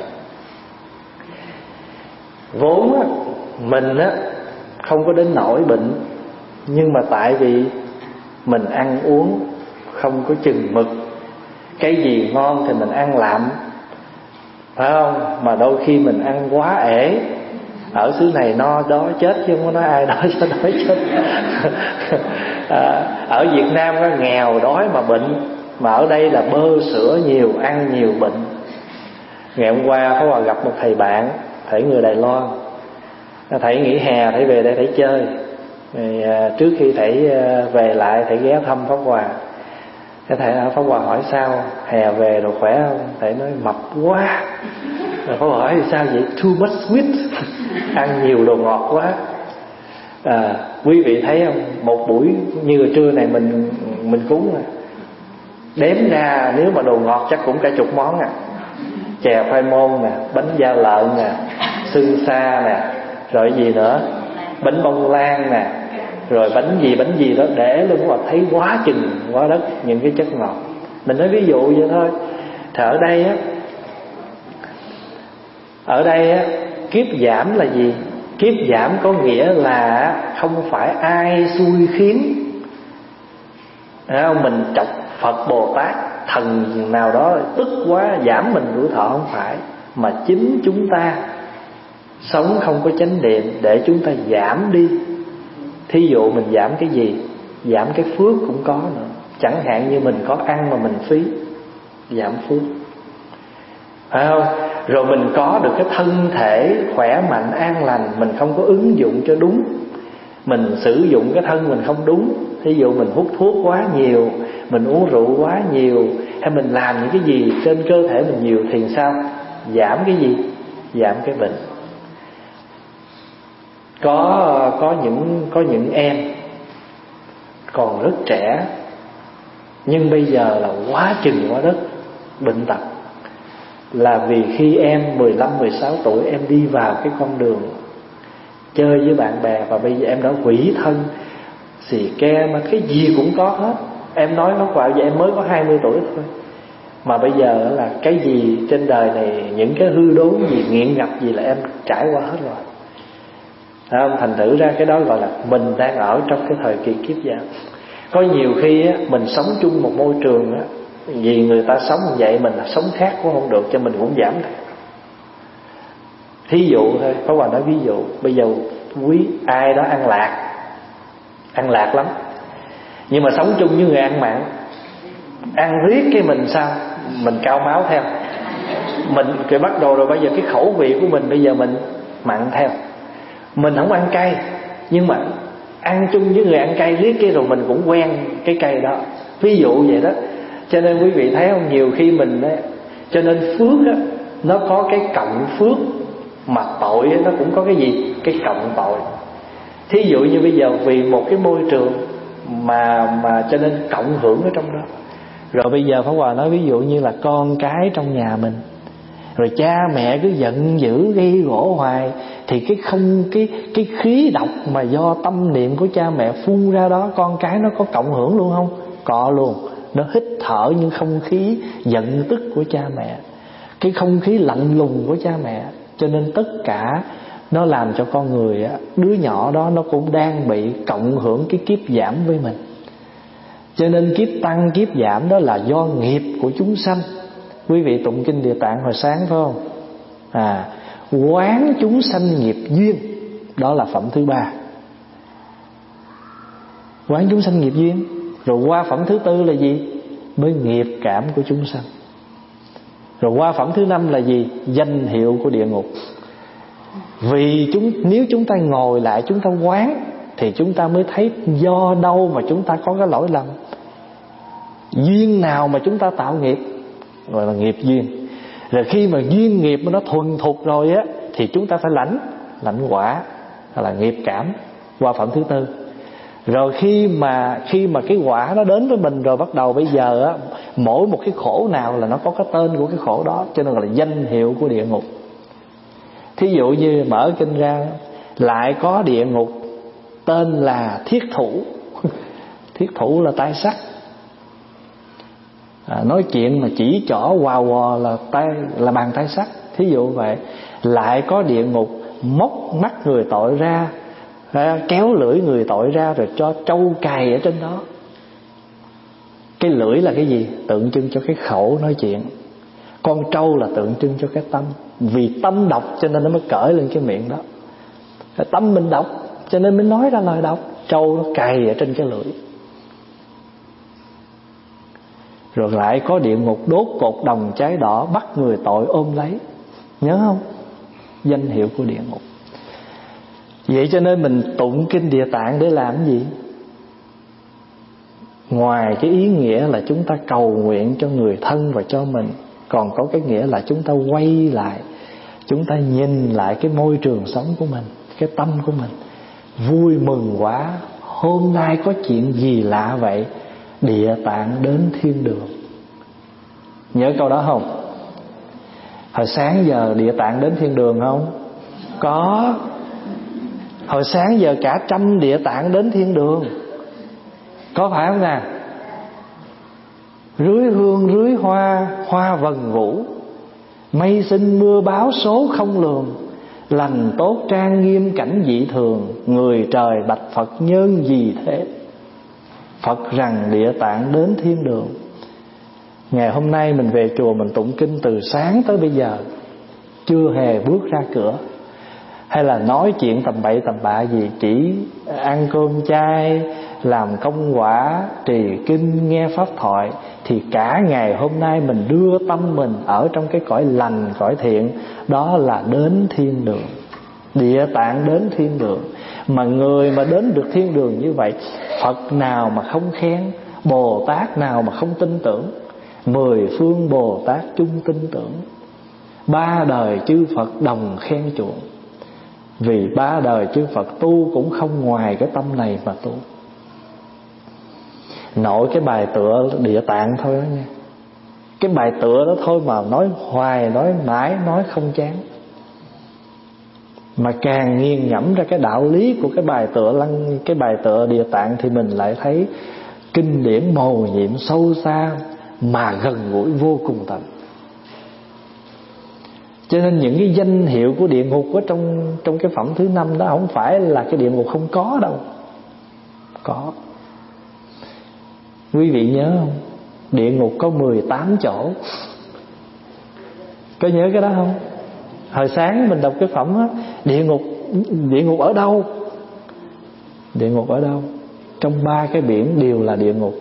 Vốn á, mình á không có đến nỗi bệnh, nhưng mà tại vì mình ăn uống không có chừng mực, cái gì ngon thì mình ăn lạm, phải không? Mà đôi khi mình ăn quá ể. Ở xứ này no đói chết chứ không có nói ai đói cho đói chết. Ở Việt Nam có nghèo đói mà bệnh, mà ở đây là bơ sữa nhiều, ăn nhiều bệnh. Ngày hôm qua Pháp Hòa gặp một thầy bạn, thầy người Đài Loan. Thầy nghỉ hè, thầy về đây thầy chơi. Trước khi thầy về lại, thầy ghé thăm Pháp Hòa. Cái thầy Pháp Hòa hỏi sao, hè về rồi khỏe không? Thầy nói mập quá. Rồi Pháp Hòa hỏi sao vậy? Too much sweet. Ăn nhiều đồ ngọt quá. Quý vị thấy không? Một buổi như trưa này mình cúng nè, đếm ra nếu mà đồ ngọt chắc cũng cả chục món nè. Chè khoai môn nè, bánh da lợn nè, sưng sa nè, rồi gì nữa, bánh bông lan nè, rồi bánh gì đó để luôn. Mà thấy quá chừng quá đất những cái chất ngọt. Mình nói ví dụ vậy thôi. Thì ở đây á kiếp giảm là gì? Kiếp giảm có nghĩa là không phải ai xui khiến, mình chọc Phật Bồ Tát thần nào đó tức quá giảm mình tuổi thọ, không phải, mà chính chúng ta sống không có chánh niệm để chúng ta giảm đi. Thí dụ mình giảm cái gì? Giảm cái phước cũng có nữa. Chẳng hạn như mình có ăn mà mình phí, giảm phước, phải không? Rồi mình có được cái thân thể khỏe mạnh an lành, mình không có ứng dụng cho đúng, mình sử dụng cái thân mình không đúng. Thí dụ mình hút thuốc quá nhiều, mình uống rượu quá nhiều, hay mình làm những cái gì trên cơ thể mình nhiều thì sao? Giảm cái gì? Giảm cái bệnh. Có những em còn rất trẻ, nhưng bây giờ là quá chừng quá đất bệnh tật. Là vì khi em 15-16 tuổi em đi vào cái con đường chơi với bạn bè, và bây giờ em đã hủy thân, xì ke mà cái gì cũng có hết. Em nói nó vào giờ em mới có 20 tuổi thôi, mà bây giờ là cái gì trên đời này, những cái hư đốn gì, nghiện ngập gì là em trải qua hết rồi. Thành thử ra cái đó gọi là mình đang ở trong cái thời kỳ kiếp giảm. Có nhiều khi á, mình sống chung một môi trường á, vì người ta sống như vậy mình sống khác cũng không được, cho mình cũng giảm thôi. Thí dụ thôi, Pháp Hòa nói ví dụ. Bây giờ quý ai đó ăn lạc lắm, nhưng mà sống chung với người ăn mặn, ăn riết cái mình sao? Mình cao máu theo. Mình cái bắt đầu rồi, bây giờ cái khẩu vị của mình bây giờ mình mặn theo. Mình không ăn cay, nhưng mà ăn chung với người ăn cay riết cái rồi mình cũng quen cái cay đó. Ví dụ vậy đó. Cho nên quý vị thấy không, nhiều khi mình á, cho nên phước á, nó có cái cộng phước, mà tội á, nó cũng có cái gì? Cái cộng tội. Thí dụ như bây giờ vì một cái môi trường mà cho nên cộng hưởng ở trong đó. Rồi bây giờ Pháp Hòa nói ví dụ như là con cái trong nhà mình, rồi cha mẹ cứ giận dữ gây gổ hoài, thì cái khí độc mà do tâm niệm của cha mẹ phun ra đó, con cái nó có cộng hưởng luôn không? Có luôn. Nó hít thở những không khí giận tức của cha mẹ, cái không khí lạnh lùng của cha mẹ. Cho nên tất cả nó làm cho con người, đứa nhỏ đó nó cũng đang bị cộng hưởng cái kiếp giảm với mình. Cho nên kiếp tăng kiếp giảm đó là do nghiệp của chúng sanh. Quý vị tụng kinh Địa Tạng hồi sáng phải không? Quán chúng sanh nghiệp duyên, đó là phẩm thứ 3. Quán chúng sanh nghiệp duyên. Rồi qua phẩm thứ 4 là gì? Mới nghiệp cảm của chúng sanh. Rồi qua phẩm thứ 5 là gì? Danh hiệu của địa ngục. Vì nếu chúng ta ngồi lại chúng ta quán, thì chúng ta mới thấy do đâu mà chúng ta có cái lỗi lầm, duyên nào mà chúng ta tạo nghiệp, gọi là nghiệp duyên. Rồi khi mà duyên nghiệp nó thuần thục rồi á, thì chúng ta phải lãnh quả, gọi là nghiệp cảm, qua phẩm thứ 4. Rồi khi mà cái quả nó đến với mình rồi, bắt đầu bây giờ á, mỗi một cái khổ nào là nó có cái tên của cái khổ đó, cho nên gọi là danh hiệu của địa ngục. Thí dụ như mở kinh ra, lại có địa ngục tên là thiết thủ. Thiết thủ là tay sắt. Nói chuyện mà chỉ trỏ quào quò là bàn tay sắt. Thí dụ vậy. Lại có địa ngục móc mắt người tội ra, kéo lưỡi người tội ra, rồi cho trâu cài ở trên đó. Cái lưỡi là cái gì? Tượng trưng cho cái khẩu nói chuyện. Con trâu là tượng trưng cho cái tâm. Vì tâm độc cho nên nó mới cởi lên cái miệng đó. Tâm mình độc cho nên mới nói ra lời độc. Trâu nó cày ở trên cái lưỡi. Rồi lại có địa ngục đốt cột đồng cháy đỏ, bắt người tội ôm lấy. Nhớ không? Danh hiệu của địa ngục. Vậy cho nên mình tụng kinh Địa Tạng để làm cái gì? Ngoài cái ý nghĩa là chúng ta cầu nguyện cho người thân và cho mình, còn có cái nghĩa là chúng ta quay lại, chúng ta nhìn lại cái môi trường sống của mình, cái tâm của mình. Vui mừng quá, hôm nay có chuyện gì lạ vậy? Địa Tạng đến thiên đường. Nhớ câu đó không? Hồi sáng giờ Địa Tạng đến thiên đường không? Có. Hồi sáng giờ cả 100 Địa Tạng đến thiên đường. Có phải không nè? Rưới hương rưới hoa, hoa vần vũ, mây sinh mưa báo số không lường. Lành tốt trang nghiêm cảnh dị thường, người trời bạch Phật nhân gì thế? Phật rằng Địa Tạng đến thiên đường. Ngày hôm nay mình về chùa mình tụng kinh từ sáng tới bây giờ, chưa hề bước ra cửa, hay là nói chuyện tầm bậy tầm bạ gì, chỉ ăn cơm chay, làm công quả, trì kinh, nghe pháp thoại. Thì cả ngày hôm nay mình đưa tâm mình ở trong cái cõi lành, cõi thiện, đó là đến thiên đường. Địa Tạng đến thiên đường. Mà người mà đến được thiên đường như vậy, Phật nào mà không khen, Bồ Tát nào mà không tin tưởng. 10 phương Bồ Tát chung tin tưởng, 3 đời chư Phật đồng khen chuộng. Vì 3 đời chư Phật tu cũng không ngoài cái tâm này mà tu. Nội cái bài tựa Địa Tạng thôi đó nha. Cái bài tựa đó thôi mà nói hoài, nói mãi, nói không chán. Mà càng nghiền ngẫm ra cái đạo lý của cái bài tựa Địa Tạng, thì mình lại thấy kinh điển mầu nhiệm sâu xa mà gần gũi vô cùng tận. Cho nên những cái danh hiệu của địa ngục ở trong cái phẩm thứ 5 đó, không phải là cái địa ngục không có đâu. Có. Quý vị nhớ không? Địa ngục có 18 chỗ. Có nhớ cái đó không? Hồi sáng mình đọc cái phẩm á, địa ngục ở đâu? Địa ngục ở đâu? Trong 3 cái biển đều là địa ngục.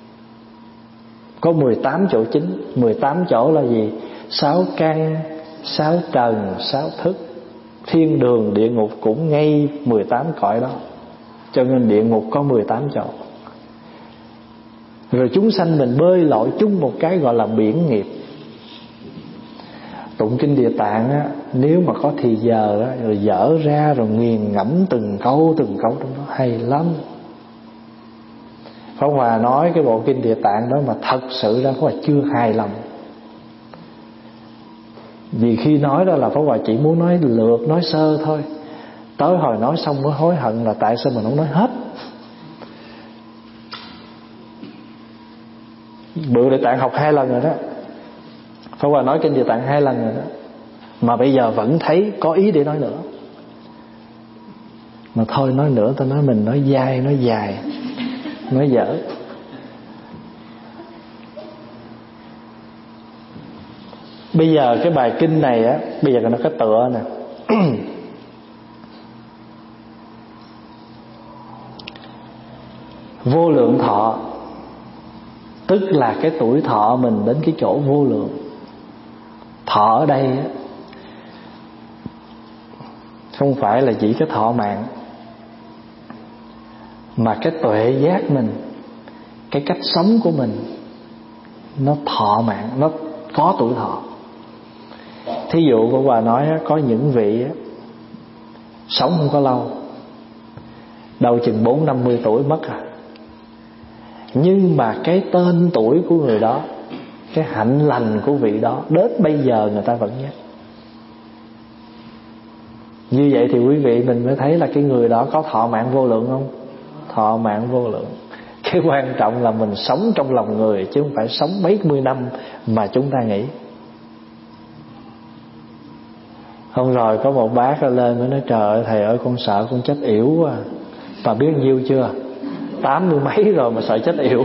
Có 18 chỗ chính. 18 chỗ là gì? 6 căn, 6 trần, 6 thức. Thiên đường, địa ngục cũng ngay 18 cõi đó. Cho nên địa ngục có 18 chỗ. Rồi chúng sanh mình bơi lội chung một cái gọi là biển nghiệp. Tụng kinh Địa Tạng á, nếu mà có thì giờ á, rồi dở ra rồi nghiền ngẫm từng câu trong đó hay lắm. Pháp Hòa nói cái bộ kinh Địa Tạng đó mà thật sự ra Pháp Hòa chưa hài lòng. Vì khi nói đó là Pháp Hòa chỉ muốn nói lược, nói sơ thôi. Tới hồi nói xong mới hối hận là tại sao mình không nói hết. Bữa Địa Tạng học 2 lần rồi đó. Pháp Hòa nói Kinh Địa Tạng 2 lần rồi đó, mà bây giờ vẫn thấy có ý để nói nữa. Mà thôi nói nữa, tôi nói mình nói dai, nói dài, nói dở. Bây giờ cái bài kinh này á, bây giờ nó có tựa nè. Vô lượng thọ, tức là cái tuổi thọ mình đến cái chỗ vô lượng. Thọ ở đây á, không phải là chỉ cái thọ mạng, mà cái tuệ giác mình, cái cách sống của mình nó thọ mạng, nó có tuổi thọ. Thí dụ Pháp Hòa nói có những vị sống không có lâu, đâu chừng 40-50 tuổi mất à. Nhưng mà cái tên tuổi của người đó, cái hạnh lành của vị đó, đến bây giờ người ta vẫn nhớ. Như vậy thì quý vị mình mới thấy là cái người đó có thọ mạng vô lượng không? Thọ mạng vô lượng. Cái quan trọng là mình sống trong lòng người, chứ không phải sống mấy mươi năm mà chúng ta nghĩ. Hôm rồi có một bác lên mới nói trời ơi thầy ơi, con sợ con chết yểu quá. Bà biết nhiêu chưa? 80 mấy rồi mà sợ chết yểu.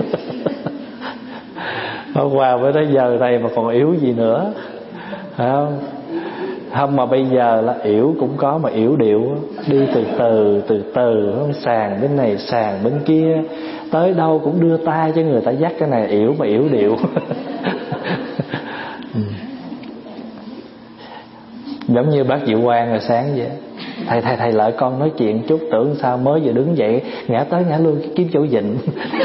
Hôm qua với tới giờ thầy mà còn yểu gì nữa, phải không? Không, mà bây giờ là yểu cũng có mà yểu điệu, đi từ từ, không sàn bên này sàn bên kia, tới đâu cũng đưa tay cho người ta dắt cái này, yểu mà yểu điệu. Giống như bác Diệu Quang rồi sáng vậy, thầy lợi con nói chuyện chút, tưởng sao mới vừa đứng dậy ngã tới ngã lui kiếm chỗ vịn.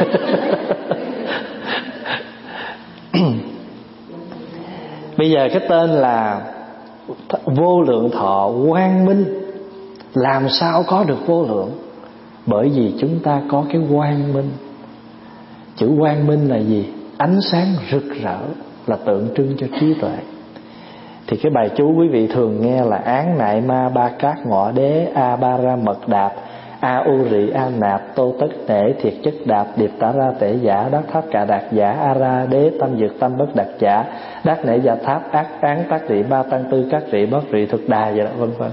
Bây giờ cái tên là vô lượng thọ quang minh. Làm sao có được vô lượng? Bởi vì chúng ta có cái quang minh. Chữ quang minh là gì? Ánh sáng rực rỡ, là tượng trưng cho trí tuệ. Thì cái bài chú quý vị thường nghe là án nại ma ba cát ngọ đế a ba ra mật đạp a u rị a nạp tô tất nể thiệt chất đạp điệp tả ra tể giả đắc tháp cả đạt giả a ra đế tâm dược tâm bất đạt giả đắc nể giả tháp ác án tác rị ba tăng tư các rị bất rị thực đà, vậy đó, vân vân.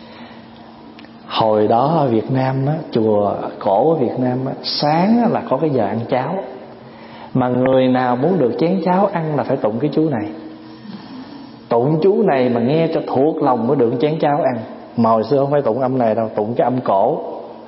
Hồi đó ở Việt Nam á, chùa cổ ở Việt Nam á, sáng á là có cái giờ ăn cháo, mà người nào muốn được chén cháo ăn là phải tụng cái chú này. Tụng chú này mà nghe cho thuộc lòng mới được chén cháo ăn. Mà hồi xưa không phải tụng âm này đâu, tụng cái âm cổ.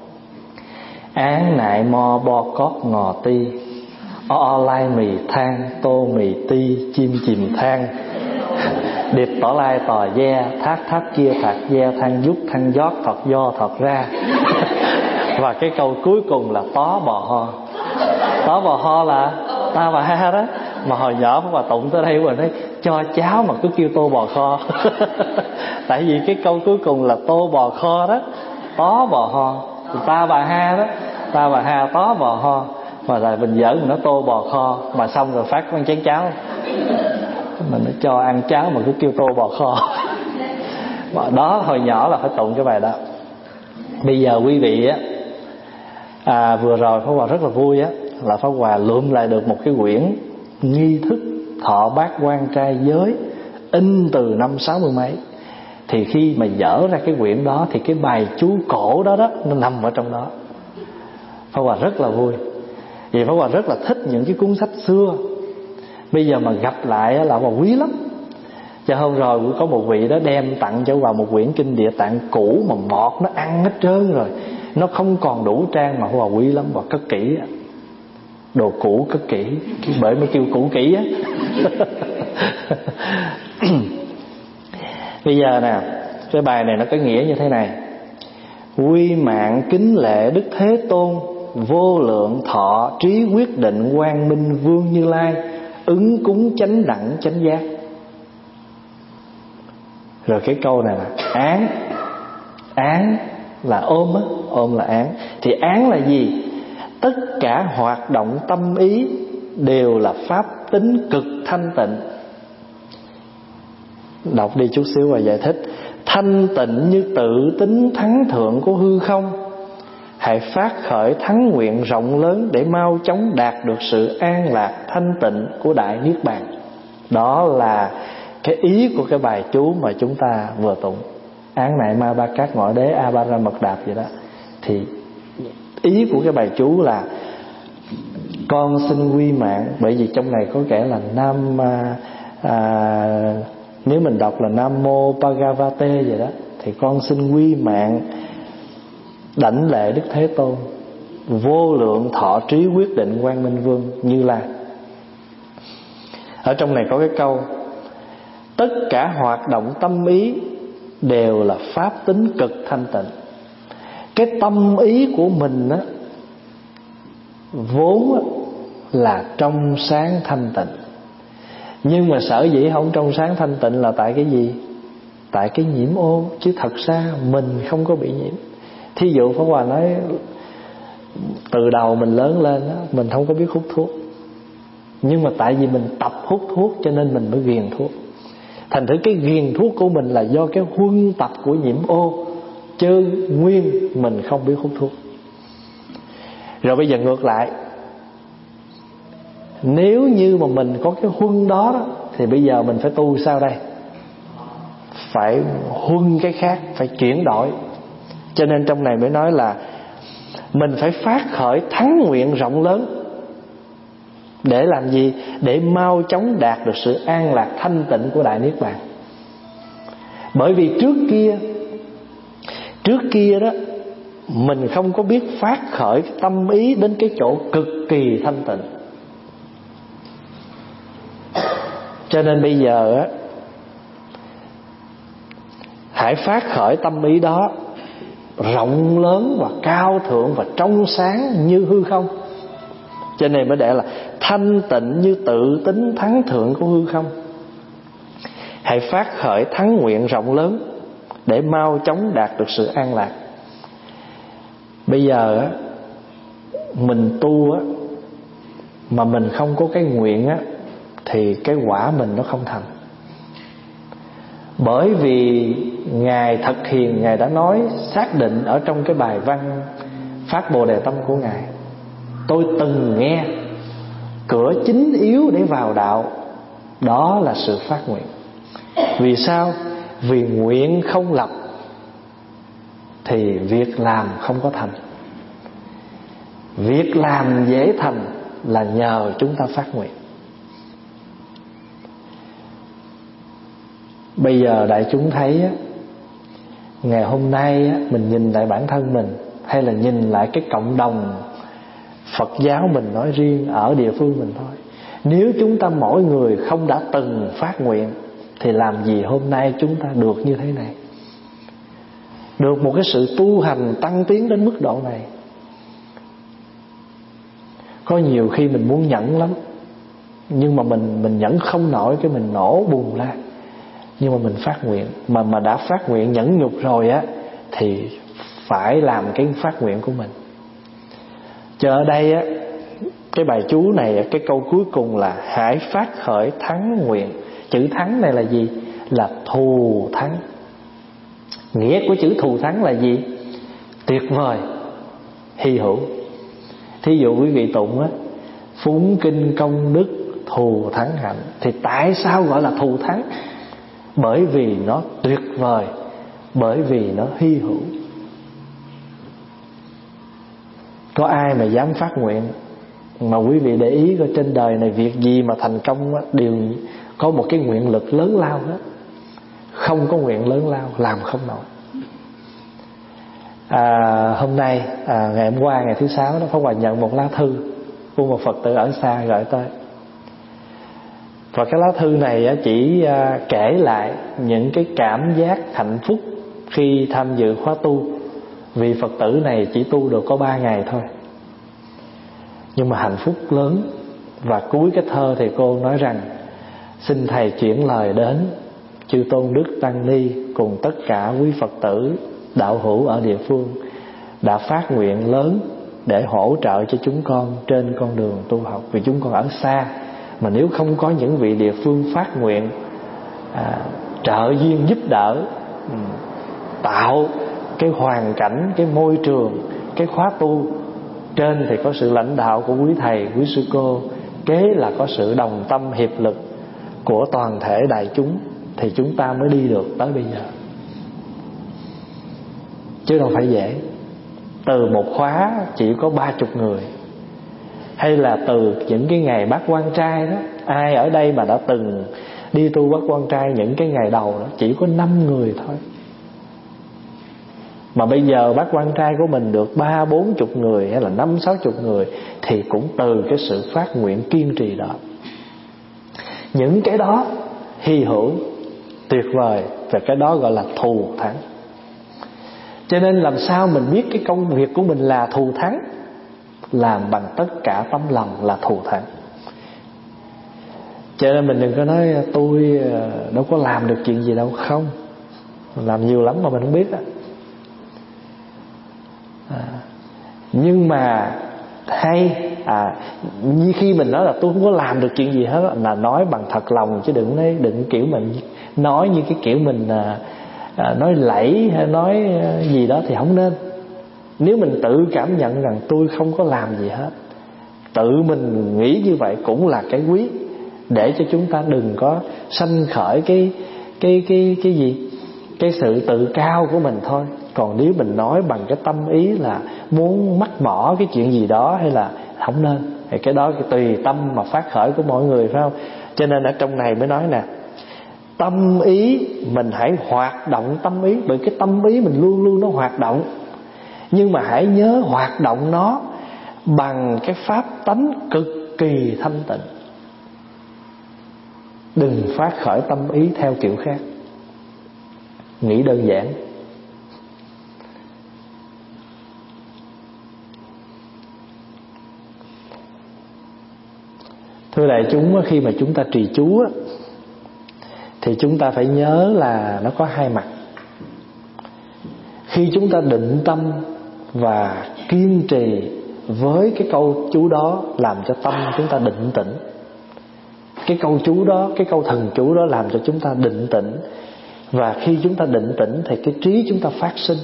Án nại mo bo cót ngò ti o lai mì than tô mì ti chim chìm than điệp tỏ lai tò ve thác tháp kia thạc ve than giúp than giót thật do thật ra. Và cái câu cuối cùng là tó bò ho. Tó bò ho là ta bà ha đó. Mà hồi nhỏ bà tụng tới đây rồi nói cho cháu mà cứ kêu tô bò kho. Tại vì cái câu cuối cùng là tô bò kho đó, tó bò ho. Ta bà ha đó, ta bà ha tó bò ho. Mà lại mình giỡn mình nói tô bò kho, mà xong rồi phát con chén cháo. Mình nói cho ăn cháo mà cứ kêu tô bò kho. Đó, hồi nhỏ là phải tụng cái bài đó. Bây giờ quý vị á, vừa rồi Pháp Hòa rất là vui á, là Pháp Hòa lượm lại được một cái quyển nghi thức thọ bát quan trai giới in từ năm 60 mấy. Thì khi mà dở ra cái quyển đó thì cái bài chú cổ đó đó nó nằm ở trong đó. Pháp Hòa rất là vui, vì Pháp Hòa rất là thích những cái cuốn sách xưa. Bây giờ mà gặp lại là Pháp Hòa quý lắm. Cho hôm rồi có một vị đó đem tặng cho Hòa một quyển kinh Địa Tạng cũ mà mọt nó ăn hết trơn rồi, nó không còn đủ trang, mà Hòa quý lắm, Hòa cất kỹ. Đồ cũ cất kỹ, bởi mới kêu cũ kỹ á. Bây giờ nè, cái bài này nó có nghĩa như thế này: quy mạng kính lệ Đức Thế Tôn, vô lượng thọ trí quyết định quang minh vương Như Lai, ứng cúng chánh đẳng chánh giác. Rồi cái câu này là án. Án là ôm á, ôm là án. Thì án là gì? Tất cả hoạt động tâm ý đều là pháp tính cực thanh tịnh. Đọc đi chút xíu và giải thích. Thanh tịnh như tự tính thắng thượng của hư không, hãy phát khởi thắng nguyện rộng lớn để mau chóng đạt được sự an lạc thanh tịnh của Đại Niết Bàn. Đó là cái ý của cái bài chú mà chúng ta vừa tụng. Án nại ma ba cát ngọ đế a ba ra mật đạp vậy đó. Thì ý của cái bài chú là con xin quy mạng. Bởi vì trong này có kể là nếu mình đọc là Nam Mô Bhagavate vậy đó, thì con xin quy mạng đảnh lễ Đức Thế Tôn, vô lượng thọ trí quyết định Quang Minh Vương Như Lai. Ở trong này có cái câu: tất cả hoạt động tâm ý đều là pháp tính cực thanh tịnh. Cái tâm ý của mình á, vốn là trong sáng thanh tịnh. Nhưng mà sở dĩ không trong sáng thanh tịnh là tại cái gì? Tại cái nhiễm ô. Chứ thật ra mình không có bị nhiễm. Thí dụ Pháp Hòa nói từ đầu mình lớn lên đó, mình không có biết hút thuốc. Nhưng mà tại vì mình tập hút thuốc cho nên mình mới ghiền thuốc. Thành thử cái ghiền thuốc của mình là do cái huân tập của nhiễm ô, chứ nguyên mình không biết hút thuốc. Rồi bây giờ ngược lại, nếu như mà mình có cái huân đó, thì bây giờ mình phải tu sao đây? Phải huân cái khác, phải chuyển đổi. Cho nên trong này mới nói là mình phải phát khởi thắng nguyện rộng lớn. Để làm gì? Để mau chóng đạt được sự an lạc thanh tịnh của Đại Niết Bàn. Bởi vì trước kia đó, mình không có biết phát khởi tâm ý đến cái chỗ cực kỳ thanh tịnh. Cho nên bây giờ á, hãy phát khởi tâm ý đó rộng lớn và cao thượng và trong sáng như hư không. Cho nên mới để là thanh tịnh như tự tính thắng thượng của hư không. Hãy phát khởi thắng nguyện rộng lớn để mau chóng đạt được sự an lạc. Bây giờ á, mình tu á, mà mình không có cái nguyện á, thì cái quả mình nó không thành. Bởi vì Ngài Thật Hiền, Ngài đã nói xác định ở trong cái bài văn Phát Bồ Đề Tâm của Ngài: tôi từng nghe cửa chính yếu để vào đạo, đó là sự phát nguyện. Vì sao? Vì nguyện không lập thì việc làm không có thành. Việc làm dễ thành là nhờ chúng ta phát nguyện. Bây giờ đại chúng thấy á, ngày hôm nay á, mình nhìn lại bản thân mình, hay là nhìn lại cái cộng đồng Phật giáo mình nói riêng ở địa phương mình thôi, nếu chúng ta mỗi người không đã từng phát nguyện thì làm gì hôm nay chúng ta được như thế này, được một cái sự tu hành tăng tiến đến mức độ này. Có nhiều khi mình muốn nhẫn lắm, nhưng mà mình nhẫn không nổi, cái mình nổ bùng ra. Nhưng mà mình phát nguyện, mà đã phát nguyện nhẫn nhục rồi á, thì phải làm cái phát nguyện của mình. Cho ở đây á, cái bài chú này, cái câu cuối cùng là hãy phát khởi thắng nguyện. Chữ thắng này là gì? Là thù thắng. Nghĩa của chữ thù thắng là gì? Tuyệt vời, hy hữu. Thí dụ quý vị tụng á, phúng kinh công đức thù thắng hạnh, thì tại sao gọi là thù thắng? Bởi vì nó tuyệt vời, bởi vì nó hy hữu. Có ai mà dám phát nguyện? Mà quý vị để ý coi, trên đời này việc gì mà thành công á, đều có một cái nguyện lực lớn lao đó. Không có nguyện lớn lao làm không nổi. Hôm nay ngày hôm qua, ngày thứ 6 đó, Pháp Hòa nhận một lá thư của một Phật tử ở xa gửi tới. Và cái lá thư này chỉ kể lại những cái cảm giác hạnh phúc khi tham dự khóa tu. Vì Phật tử này chỉ tu được có 3 ngày thôi, nhưng mà hạnh phúc lớn. Và cuối cái thơ thì cô nói rằng: xin Thầy chuyển lời đến chư Tôn Đức Tăng Ni cùng tất cả quý Phật tử đạo hữu ở địa phương đã phát nguyện lớn để hỗ trợ cho chúng con trên con đường tu học. Vì chúng con ở xa, mà nếu không có những vị địa phương phát nguyện trợ duyên giúp đỡ, tạo cái hoàn cảnh, cái môi trường, cái khóa tu. Trên thì có sự lãnh đạo của quý thầy, quý sư cô, kế là có sự đồng tâm hiệp lực của toàn thể đại chúng, thì chúng ta mới đi được tới bây giờ. Chứ đâu phải dễ. Từ một khóa chỉ có 30 người, hay là từ những cái ngày bác quan trai đó, ai ở đây mà đã từng đi tu bác quan trai những cái ngày đầu đó, chỉ có 5 người thôi. Mà bây giờ bác quan trai của mình được 30-40 người hay là 50-60 người, thì cũng từ cái sự phát nguyện kiên trì đó. Những cái đó hy hữu, tuyệt vời, và cái đó gọi là thù thắng. Cho nên làm sao mình biết cái công việc của mình là thù thắng? Làm bằng tất cả tấm lòng là thù thắng. Cho nên mình đừng có nói tôi đâu có làm được chuyện gì đâu. Không, làm nhiều lắm mà mình không biết đó. Nhưng mà hay như khi mình nói là tôi không có làm được chuyện gì hết, là nói bằng thật lòng, chứ đừng kiểu mình nói như cái kiểu mình nói lẫy hay nói gì đó thì không nên. Nếu mình tự cảm nhận rằng tôi không có làm gì hết, tự mình nghĩ như vậy cũng là cái quý, để cho chúng ta đừng có sanh khởi cái gì, cái sự tự cao của mình thôi. Còn nếu mình nói bằng cái tâm ý là muốn mắc mỏ cái chuyện gì đó hay là không nên, thì cái đó tùy tâm mà phát khởi của mọi người, phải không? Cho nên ở trong này mới nói nè, tâm ý mình hãy hoạt động tâm ý, bởi cái tâm ý mình luôn luôn nó hoạt động. Nhưng mà hãy nhớ hoạt động nó bằng cái pháp tánh cực kỳ thanh tịnh. Đừng phát khởi tâm ý theo kiểu khác, nghĩ đơn giản. Thưa đại chúng, khi mà chúng ta trì chú thì chúng ta phải nhớ là nó có hai mặt. Khi chúng ta định tâm và kiên trì với cái câu chú đó, làm cho tâm chúng ta định tĩnh. Cái câu chú đó, cái câu thần chú đó làm cho chúng ta định tĩnh. Và khi chúng ta định tĩnh thì cái trí chúng ta phát sinh.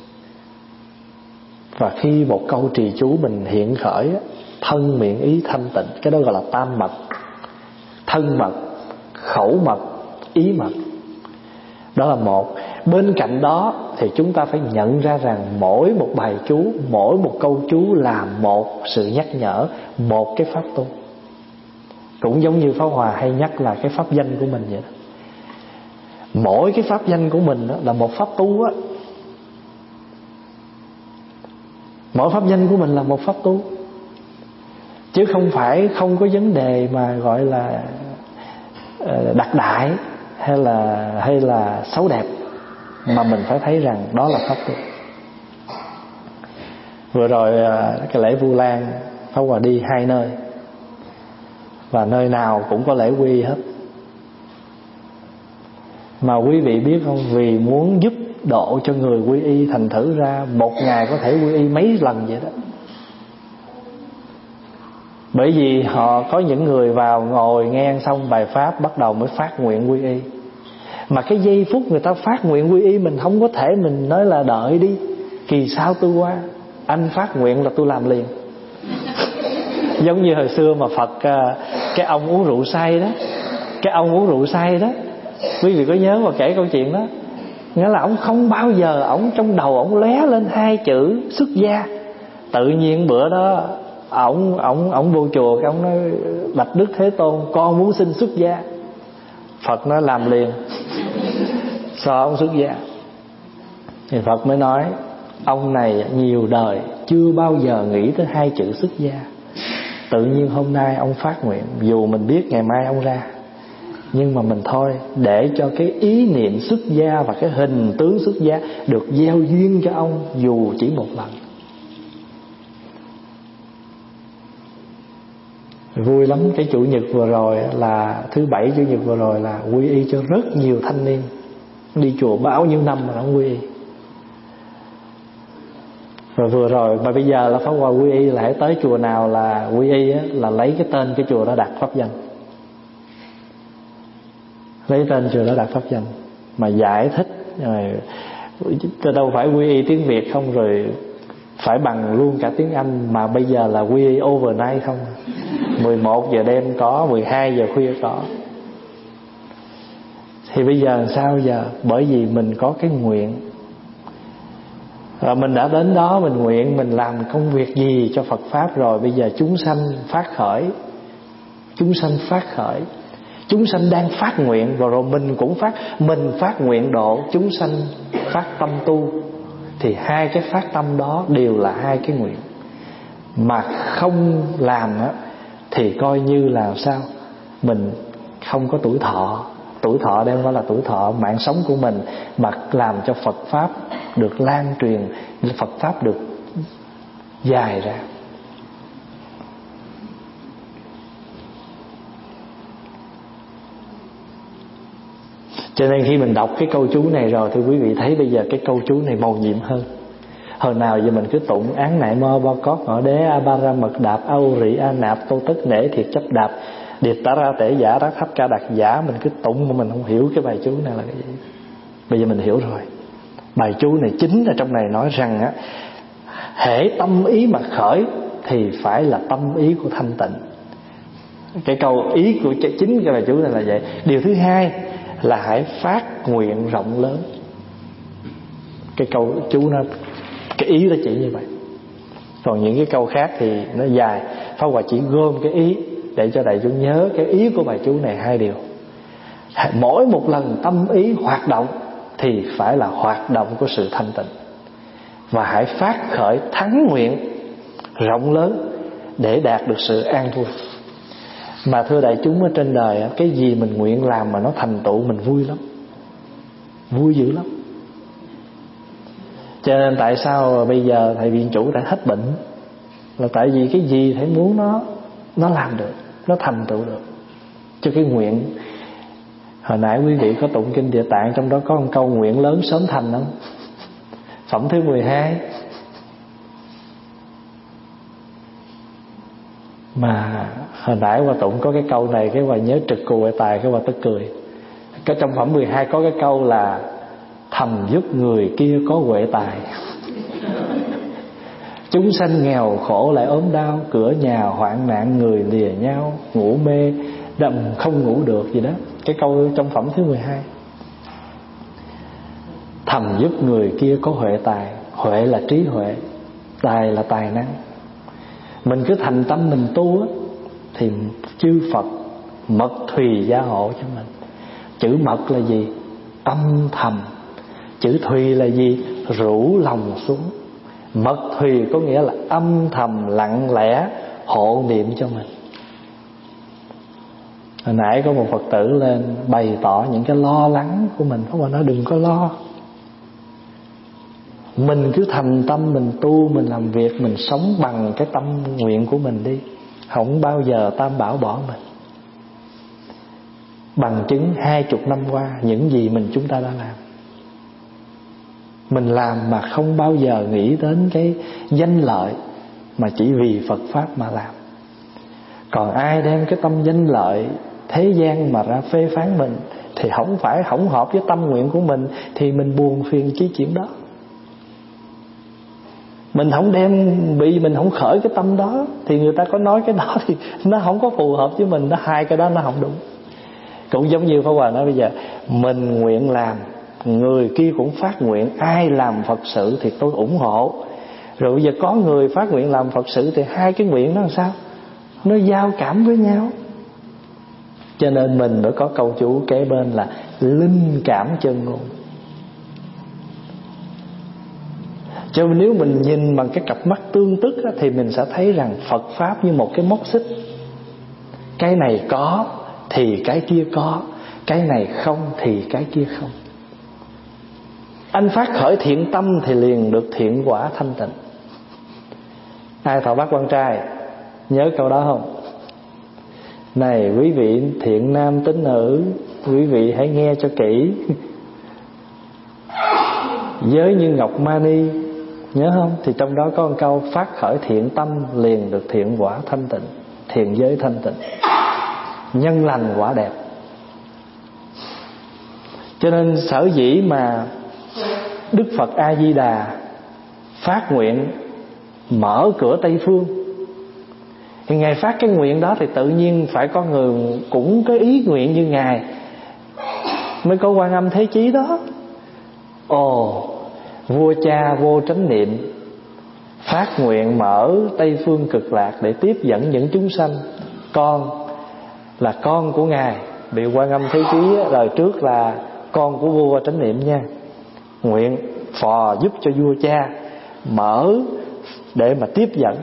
Và khi một câu trì chú mình hiện khởi, thân miệng ý thanh tịnh, cái đó gọi là tam mật. Thân mật, khẩu mật, ý mật. Đó là một. Bên cạnh đó thì chúng ta phải nhận ra rằng mỗi một bài chú, mỗi một câu chú là một sự nhắc nhở, một cái pháp tu. Cũng giống như Pháp Hòa hay nhắc là cái pháp danh của mình vậy đó. Mỗi cái pháp danh của mình đó là một pháp tu á. Mỗi pháp danh của mình là một pháp tu, chứ không phải không có vấn đề mà gọi là đặc đại hay là xấu đẹp, mà mình phải thấy rằng đó là pháp tu. Vừa rồi cái lễ Vu Lan, Pháp Hòa đi 2 nơi, và nơi nào cũng có lễ quy hết. Mà quý vị biết không, vì muốn giúp độ cho người quy y, thành thử ra một ngày có thể quy y mấy lần vậy đó. Bởi vì họ có những người vào ngồi nghe xong bài pháp bắt đầu mới phát nguyện quy y. Mà cái giây phút người ta phát nguyện quy y, mình không có thể mình nói là đợi đi, kỳ sau tôi qua. Anh phát nguyện là tôi làm liền. Giống như hồi xưa mà Phật, cái ông uống rượu say đó, cái ông uống rượu say đó, quý vị có nhớ mà kể câu chuyện đó? Nghĩa là ông không bao giờ, ông trong đầu ông lóe lên 2 chữ xuất gia. Tự nhiên bữa đó ông vô chùa, cái ông nói bạch Đức Thế Tôn, con muốn xin xuất gia. Phật nói làm liền. Sao ông xuất gia? Thì Phật mới nói ông này nhiều đời chưa bao giờ nghĩ tới 2 chữ xuất gia. Tự nhiên hôm nay ông phát nguyện, dù mình biết ngày mai ông ra, nhưng mà mình thôi, để cho cái ý niệm xuất gia và cái hình tướng xuất gia được gieo duyên cho ông dù chỉ một lần. Vui lắm. Cái chủ nhật vừa rồi là thứ Bảy chủ nhật vừa rồi là quy y cho rất nhiều thanh niên, đi chùa bao nhiêu năm mà nó quy y. Rồi vừa rồi mà bây giờ là Pháp Hòa quy y, là hãy tới chùa nào là quy y á, là lấy cái tên cái chùa đó đặt pháp danh, lấy tên chùa đó đặt pháp danh. mà giải thích đâu phải quy y tiếng Việt không rồi phải bằng luôn cả tiếng Anh, mà bây giờ là quy y overnight không. 11 giờ đêm có, 12 giờ khuya có. Thì bây giờ sao giờ? Bởi vì mình có cái nguyện, và mình đã đến đó, mình nguyện, mình làm công việc gì cho Phật Pháp rồi. Bây giờ chúng sanh phát khởi, chúng sanh phát khởi, chúng sanh đang phát nguyện, và rồi mình cũng mình phát nguyện độ chúng sanh phát tâm tu. Thì hai cái phát tâm đó đều là hai cái nguyện. Mà không làm á thì coi như là sao? Mình không có tuổi thọ. Tuổi thọ đây không phải là tuổi thọ mạng sống của mình, mà làm cho Phật Pháp được lan truyền, Phật Pháp được dài ra. Cho nên khi mình đọc cái câu chú này rồi thì quý vị thấy bây giờ cái câu chú này mầu nhiệm hơn. Hồi nào giờ mình cứ tụng án nại mơ bao cót ngõ đế a ba ra mật đạp âu rị a nạp tô tất nể thiệt chấp đạp điệt tá ra tể giả rác thấp ca đặc giả. Mình cứ tụng mà mình không hiểu cái bài chú này là cái gì. Bây giờ mình hiểu rồi. Bài chú này chính ở trong này nói rằng á, hễ tâm ý mà khởi thì phải là tâm ý của thanh tịnh. Cái câu ý của chính cái bài chú này là vậy. Điều thứ hai là hãy phát nguyện rộng lớn. Cái câu chú nó, cái ý nó chỉ như vậy. Còn những cái câu khác thì nó dài. Pháp Hòa chỉ gom cái ý để cho đại chúng nhớ cái ý của bài chú này hai điều. Mỗi một lần tâm ý hoạt động thì phải là hoạt động của sự thanh tịnh, và hãy phát khởi thắng nguyện rộng lớn để đạt được sự an vui. Mà thưa đại chúng, ở trên đời cái gì mình nguyện làm mà nó thành tựu mình vui lắm, vui dữ lắm. Cho nên tại sao bây giờ thầy viện chủ đã hết bệnh, là tại vì cái gì thầy muốn nó làm được, nó thành tựu được. Cho cái nguyện, hồi nãy quý vị có tụng kinh Địa Tạng, trong đó có một câu nguyện lớn sớm thành không? Phẩm thứ 12. Mà hồi nãy Hòa tụng có cái câu này, cái Hòa nhớ trực cù huệ tài, cái Hòa tức cười. Cái trong phẩm 12 có cái câu là thầm giúp người kia có huệ tài. Chúng sanh nghèo khổ lại ốm đau, cửa nhà hoạn nạn người lìa nhau, ngủ mê đầm không ngủ được gì đó. Cái câu trong phẩm thứ 12. Thầm giúp người kia có huệ tài. Huệ là trí huệ, tài là tài năng. Mình cứ thành tâm mình tu á, thì chư Phật mật thùy gia hộ cho mình. Chữ mật là gì? Âm thầm. Chữ thùy là gì? Rủ lòng xuống. Mật thùy có nghĩa là âm thầm lặng lẽ hộ niệm cho mình. Hồi nãy có một Phật tử lên bày tỏ những cái lo lắng của mình. Pháp Hòa nói đừng có lo. Mình cứ thành tâm mình tu, mình làm việc, mình sống bằng cái tâm nguyện của mình đi. Không bao giờ Tam Bảo bỏ mình. Bằng chứng 20 năm qua những gì chúng ta đã làm. Mình làm mà không bao giờ nghĩ đến cái danh lợi, mà chỉ vì Phật Pháp mà làm. Còn ai đem cái tâm danh lợi thế gian mà ra phê phán mình thì không hợp với tâm nguyện của mình, thì mình buồn phiền chi chuyện đó. Mình không đem bị, mình không khởi cái tâm đó, thì người ta có nói cái đó thì nó không có phù hợp với mình, hai cái đó nó không đúng. Cũng giống như Pháp Hòa nói bây giờ, mình nguyện làm, người kia cũng phát nguyện, ai làm Phật sự thì tôi ủng hộ. Rồi bây giờ có người phát nguyện làm Phật sự thì hai cái nguyện nó làm sao? Nó giao cảm với nhau. Cho nên mình mới có câu chú kế bên là linh cảm chân ngôn. Cho nên nếu mình nhìn bằng cái cặp mắt tương tức á, thì mình sẽ thấy rằng Phật Pháp như một cái móc xích. Cái này có thì cái kia có, cái này không thì cái kia không. Anh phát khởi thiện tâm thì liền được thiện quả thanh tịnh. Ai thọ bát quan trai nhớ câu đó không? Này quý vị thiện nam tín nữ, quý vị hãy nghe cho kỹ. Giới như ngọc mani, nhớ không? Thì trong đó có một câu phát khởi thiện tâm liền được thiện quả thanh tịnh, thiện giới thanh tịnh, nhân lành quả đẹp. Cho nên sở dĩ mà Đức Phật A Di Đà phát nguyện mở cửa Tây Phương, thì Ngài phát cái nguyện đó thì tự nhiên phải có người cũng có ý nguyện như Ngài, mới có Quan Âm Thế Chí đó. Ồ, vua cha Vô Chánh Niệm phát nguyện mở Tây Phương Cực Lạc để tiếp dẫn những chúng sanh. Con là con của Ngài, bị Quan Âm Thế Chí đời trước là con của vua Vô Chánh Niệm nha. Nguyện phò giúp cho vua cha mở để mà tiếp dẫn.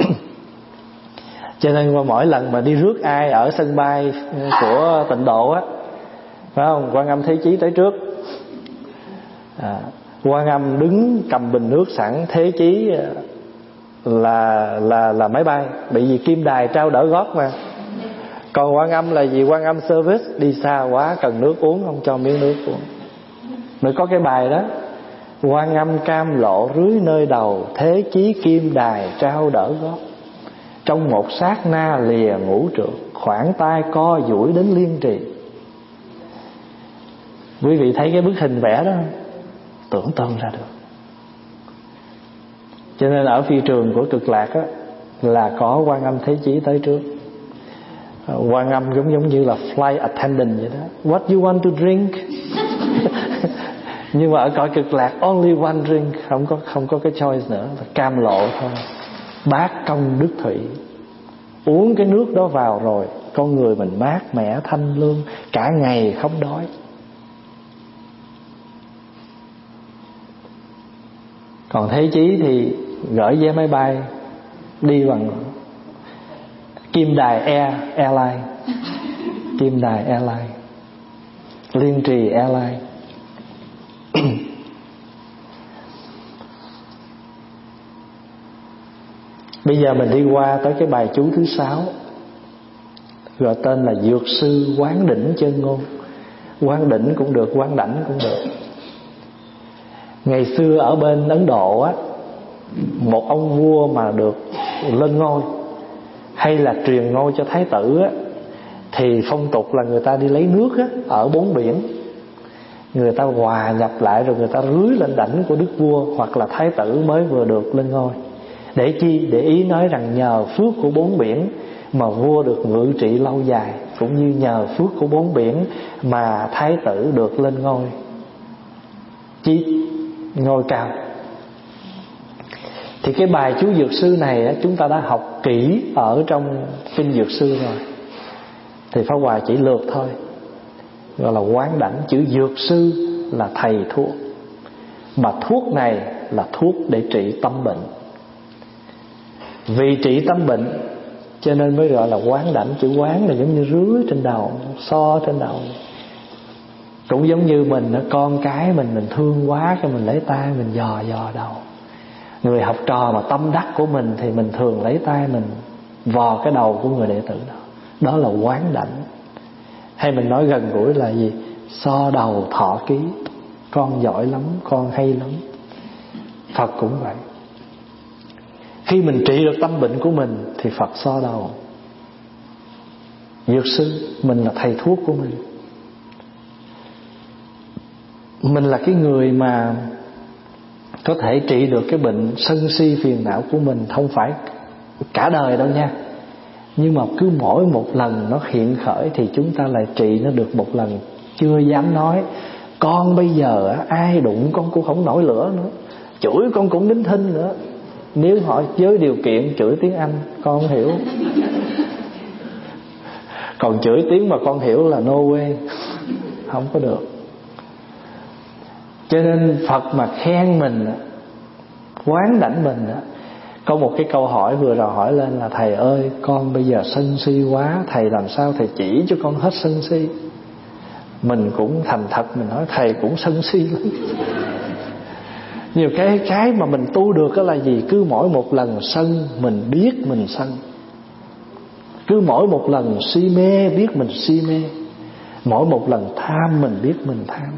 Cho nên qua mỗi lần mà đi rước ai ở sân bay của Tịnh Độ á, phải không, Quan Âm Thế Chí tới trước. Quan Âm đứng cầm bình nước sẵn, Thế Chí là máy bay, bị vì kim đài trao đỡ gót mà. Còn Quan Âm là vì Quan Âm service, đi xa quá cần nước uống không cho miếng nước uống. Mới có cái bài đó: Quan Âm cam lộ rưới nơi đầu, Thế Chí kim đài trao đỡ gót. Trong một sát na lìa ngũ trượng, khoảng tay co duỗi đến liên trì. Quý vị thấy cái bức hình vẽ đó, tưởng tượng ra được. Cho nên ở phi trường của Cực Lạc á, là có Quan Âm Thế Chí tới trước. Quan Âm giống như là flight attendant vậy đó. What you want to drink? Nhưng mà ở cõi Cực Lạc only one drink, không có cái choice nữa, là cam lộ thôi. Bát công đức thủy, uống cái nước đó vào rồi con người mình mát mẻ thanh lương, cả ngày không đói. Còn Thế Chí thì gửi vé máy bay đi bằng Kim Đài Airline, Kim Đài Airline, Liên Trì Airline. Bây giờ mình đi qua tới cái bài chú thứ 6, gọi tên là Dược Sư Quán Đỉnh Chân Ngôn. Quán Đỉnh cũng được, Quán Đảnh cũng được. Ngày xưa ở bên Ấn Độ á, một ông vua mà được lên ngôi hay là truyền ngôi cho thái tử á, thì phong tục là người ta đi lấy nước á, ở bốn biển, người ta hòa nhập lại rồi người ta rưới lên đảnh của đức vua hoặc là thái tử mới vừa được lên ngôi. Để chi? Để ý nói rằng nhờ phước của bốn biển mà vua được ngự trị lâu dài, cũng như nhờ phước của bốn biển mà thái tử được lên ngôi ngôi cao. Thì cái bài chú Dược Sư này chúng ta đã học kỹ ở trong kinh Dược Sư rồi, thì Pháp Hòa chỉ lược thôi, gọi là quán đảnh. Chữ Dược Sư là thầy thuốc, mà thuốc này là thuốc để trị tâm bệnh. Vì trị tâm bệnh cho nên mới gọi là quán đảnh. Chữ quán là giống như rưới trên đầu, so trên đầu. Cũng giống như mình, con cái mình thương quá, cái mình lấy tay mình dò đầu. Người học trò mà tâm đắc của mình thì mình thường lấy tay mình vò cái đầu của người đệ tử đó. Đó là quán đảnh. Hay mình nói gần gũi là gì? So đầu thọ ký. Con giỏi lắm, con hay lắm. Phật cũng vậy. Khi mình trị được tâm bệnh của mình thì Phật so đầu. Dược sư, mình là thầy thuốc của mình. Mình là cái người mà có thể trị được cái bệnh sân si phiền não của mình. Không phải cả đời đâu nha, nhưng mà cứ mỗi một lần nó hiện khởi thì chúng ta lại trị nó được một lần. Chưa dám nói con bây giờ ai đụng con cũng không nổi lửa nữa, chửi con cũng đính thinh nữa. Nếu họ với điều kiện chửi tiếng Anh con không hiểu, còn chửi tiếng mà con hiểu là no way, không có được. Cho nên Phật mà khen mình, quán đảnh mình, có một cái câu hỏi vừa rồi hỏi lên là: thầy ơi, con bây giờ sân si quá, thầy làm sao thầy chỉ cho con hết sân si. Mình cũng thành thật mình nói thầy cũng sân si lắm. Nhiều cái mà mình tu được đó là gì? Cứ mỗi một lần sân mình biết mình sân, cứ mỗi một lần si mê biết mình si mê, mỗi một lần tham mình biết mình tham.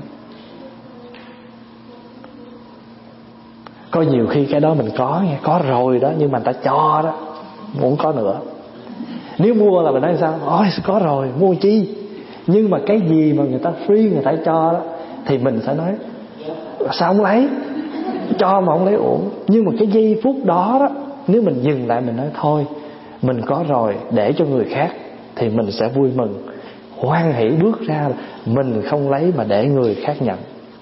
Có nhiều khi cái đó mình có rồi đó, nhưng mà người ta cho đó, muốn có nữa. Nếu mua là mình nói sao? Ôi có rồi, mua chi? Nhưng mà cái gì mà người ta free, người ta cho đó, thì mình sẽ nói sao không lấy, cho mà không lấy uổng. Nhưng mà cái giây phút đó đó, nếu mình dừng lại mình nói thôi, mình có rồi, để cho người khác, thì mình sẽ vui mừng, hoan hỷ bước ra. Mình không lấy mà để người khác nhận.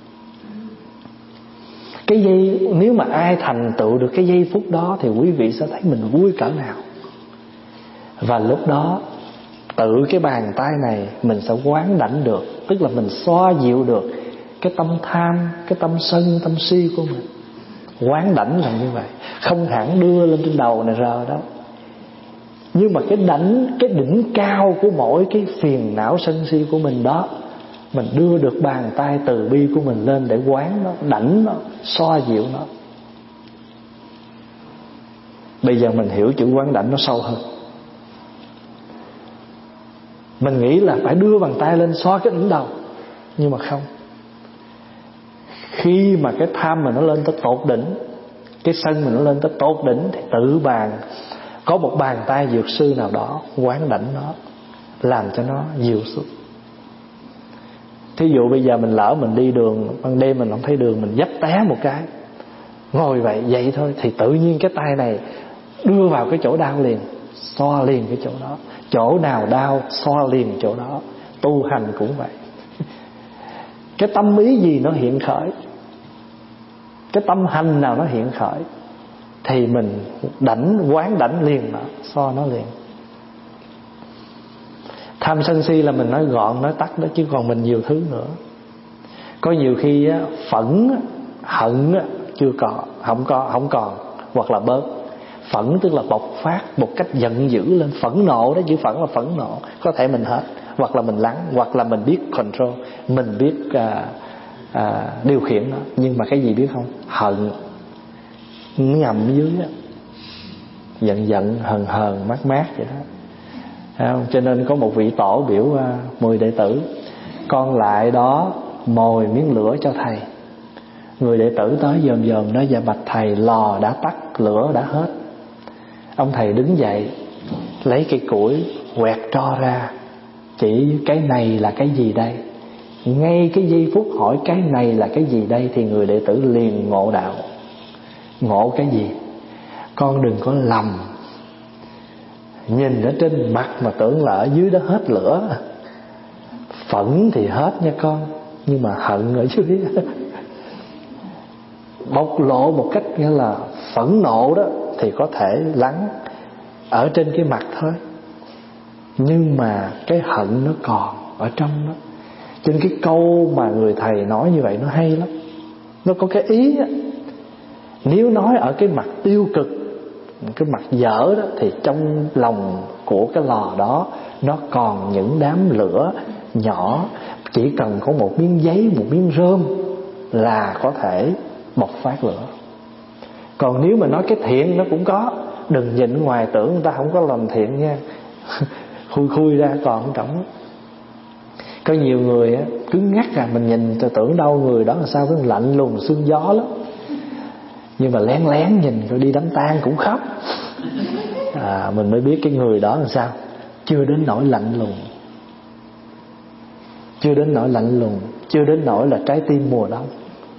Cái giây, nếu mà ai thành tựu được cái giây phút đó thì quý vị sẽ thấy mình vui cỡ nào. Và lúc đó tự cái bàn tay này mình sẽ quán đảnh được, tức là mình xoa dịu được cái tâm tham, cái tâm sân, tâm si của mình. Quán đảnh là như vậy, không hẳn đưa lên trên đầu này rờ đâu. Nhưng mà cái đỉnh cao của mỗi cái phiền não sân si của mình đó, mình đưa được bàn tay từ bi của mình lên để quán nó, đảnh nó, xoa dịu nó. Bây giờ mình hiểu chữ quán đảnh nó sâu hơn. Mình nghĩ là phải đưa bàn tay lên xoa cái đỉnh đầu, nhưng mà không. Khi mà cái tham mình nó lên tới tột đỉnh, cái sân mình nó lên tới tột đỉnh, thì tự có một bàn tay dược sư nào đó quán đảnh nó, làm cho nó dịu xuống. Thí dụ bây giờ mình lỡ mình đi đường ban đêm mình không thấy đường, mình dấp té một cái, ngồi vậy thôi, thì tự nhiên cái tay này đưa vào cái chỗ đau liền, xoa liền cái chỗ đó. Chỗ nào đau xoa liền chỗ đó. Tu hành cũng vậy. Cái tâm ý gì nó hiện khởi, cái tâm hành nào nó hiện khởi, thì mình quán đảnh liền nó, xoa nó liền. Tham sân si là mình nói gọn nói tắt đó, chứ còn mình nhiều thứ nữa. Có nhiều khi phẫn hận chưa có, không còn, hoặc là bớt. Phẫn tức là bộc phát một cách giận dữ lên, phẫn nộ đó, chữ phẫn là phẫn nộ. Có thể mình hết, hoặc là mình lắng, hoặc là mình biết control, mình biết điều khiển nó. Nhưng mà cái gì biết không? Hận ngầm dưới đó, giận hờn mát vậy đó. Không? Cho nên có một vị tổ biểu 10 đệ tử: con lại đó mồi miếng lửa cho thầy. Người đệ tử tới dòm nói: dạ bạch thầy, lò đã tắt, lửa đã hết. Ông thầy đứng dậy, lấy cây củi quẹt tro ra, chỉ cái này là cái gì đây. Ngay cái giây phút hỏi cái này là cái gì đây, thì người đệ tử liền ngộ đạo. Ngộ cái gì? Con đừng có lầm, nhìn ở trên mặt mà tưởng là ở dưới đó hết lửa. Phẫn thì hết nha con, nhưng mà hận ở dưới bộc lộ một cách nghĩa là phẫn nộ đó, thì có thể lắng ở trên cái mặt thôi, nhưng mà cái hận nó còn ở trong đó. Trên cái câu mà người thầy nói như vậy nó hay lắm, nó có cái ý á. Nếu nói ở cái mặt tiêu cực, cái mặt dở đó, thì trong lòng của cái lò đó nó còn những đám lửa nhỏ, chỉ cần có một miếng giấy, một miếng rơm là có thể bộc phát lửa. Còn nếu mà nói cái thiện nó cũng có, đừng nhìn ngoài tưởng người ta không có làm thiện nha khui ra còn không trọng. Có nhiều người á, cứng ngắc mình nhìn tưởng đâu người đó là sao, cái lạnh lùng sương gió lắm, nhưng mà lén lén nhìn rồi đi đám tang cũng khóc. Mình mới biết cái người đó là sao, chưa đến nỗi lạnh lùng, chưa đến nỗi lạnh lùng, chưa đến nỗi là trái tim mùa đông.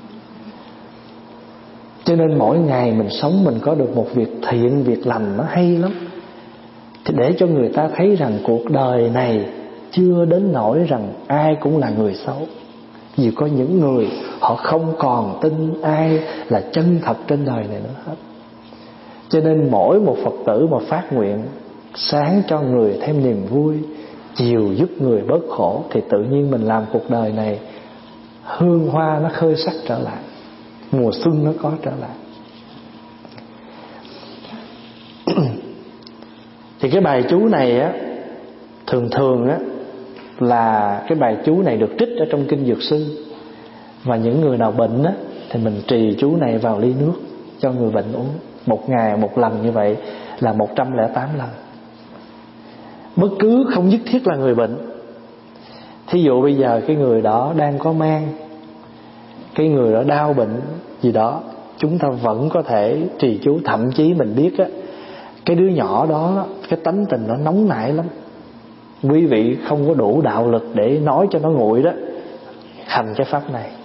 Cho nên mỗi ngày mình sống, mình có được một việc thiện, việc lành, nó hay lắm. Thì để cho người ta thấy rằng cuộc đời này chưa đến nỗi rằng ai cũng là người xấu. Vì có những người họ không còn tin ai là chân thật trên đời này nữa hết. Cho nên mỗi một Phật tử mà phát nguyện sáng cho người thêm niềm vui, chiều giúp người bớt khổ, thì tự nhiên mình làm cuộc đời này hương hoa nó khơi sắc trở lại, mùa xuân nó có trở lại. Thì cái bài chú này á, thường á, là cái bài chú này được trích ở trong kinh Dược Sư. Và những người nào bệnh á, thì mình trì chú này vào ly nước cho người bệnh uống. Một ngày một lần như vậy là 108 lần. Bất cứ không nhất thiết là người bệnh. Thí dụ bây giờ cái người đó đang có mang, cái người đó đau bệnh gì đó, chúng ta vẫn có thể trì chú. Thậm chí mình biết á, cái đứa nhỏ đó cái tánh tình nó nóng nảy lắm, quý vị không có đủ đạo lực để nói cho nó nguội đó, hành cái pháp này.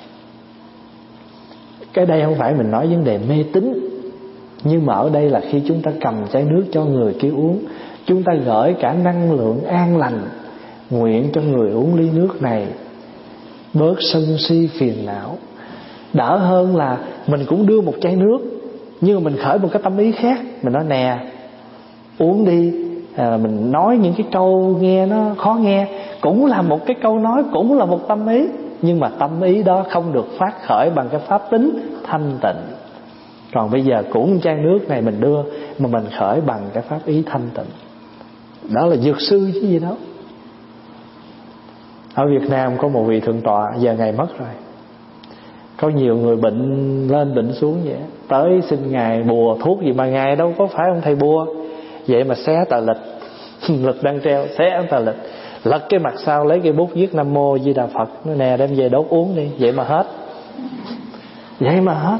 Cái đây không phải mình nói vấn đề mê tín, nhưng mà ở đây là khi chúng ta cầm chai nước cho người kia uống, chúng ta gửi cả năng lượng an lành, nguyện cho người uống ly nước này bớt sân si phiền não. Đỡ hơn là mình cũng đưa một chai nước, nhưng mà mình khởi một cái tâm ý khác. Mình nói nè, uống đi. Mình nói những cái câu nghe nó khó nghe, cũng là một cái câu nói, cũng là một tâm ý, nhưng mà tâm ý đó không được phát khởi bằng cái pháp tính thanh tịnh. Còn bây giờ cũng chai nước này mình đưa, mà mình khởi bằng cái pháp ý thanh tịnh. Đó là dược sư chứ gì đó. Ở Việt Nam có một vị thượng tọa, giờ ngài mất rồi. Có nhiều người bệnh lên bệnh xuống vậy, tới xin ngài bùa thuốc gì mà ngài đâu có phải ông thầy bùa. Vậy mà xé tờ lịch lịch đang treo, xé tờ lịch, lật cái mặt sau lấy cái bút viết Nam Mô Di Đà Phật, nói nè đem về đốt uống đi. Vậy mà hết. Vậy mà hết.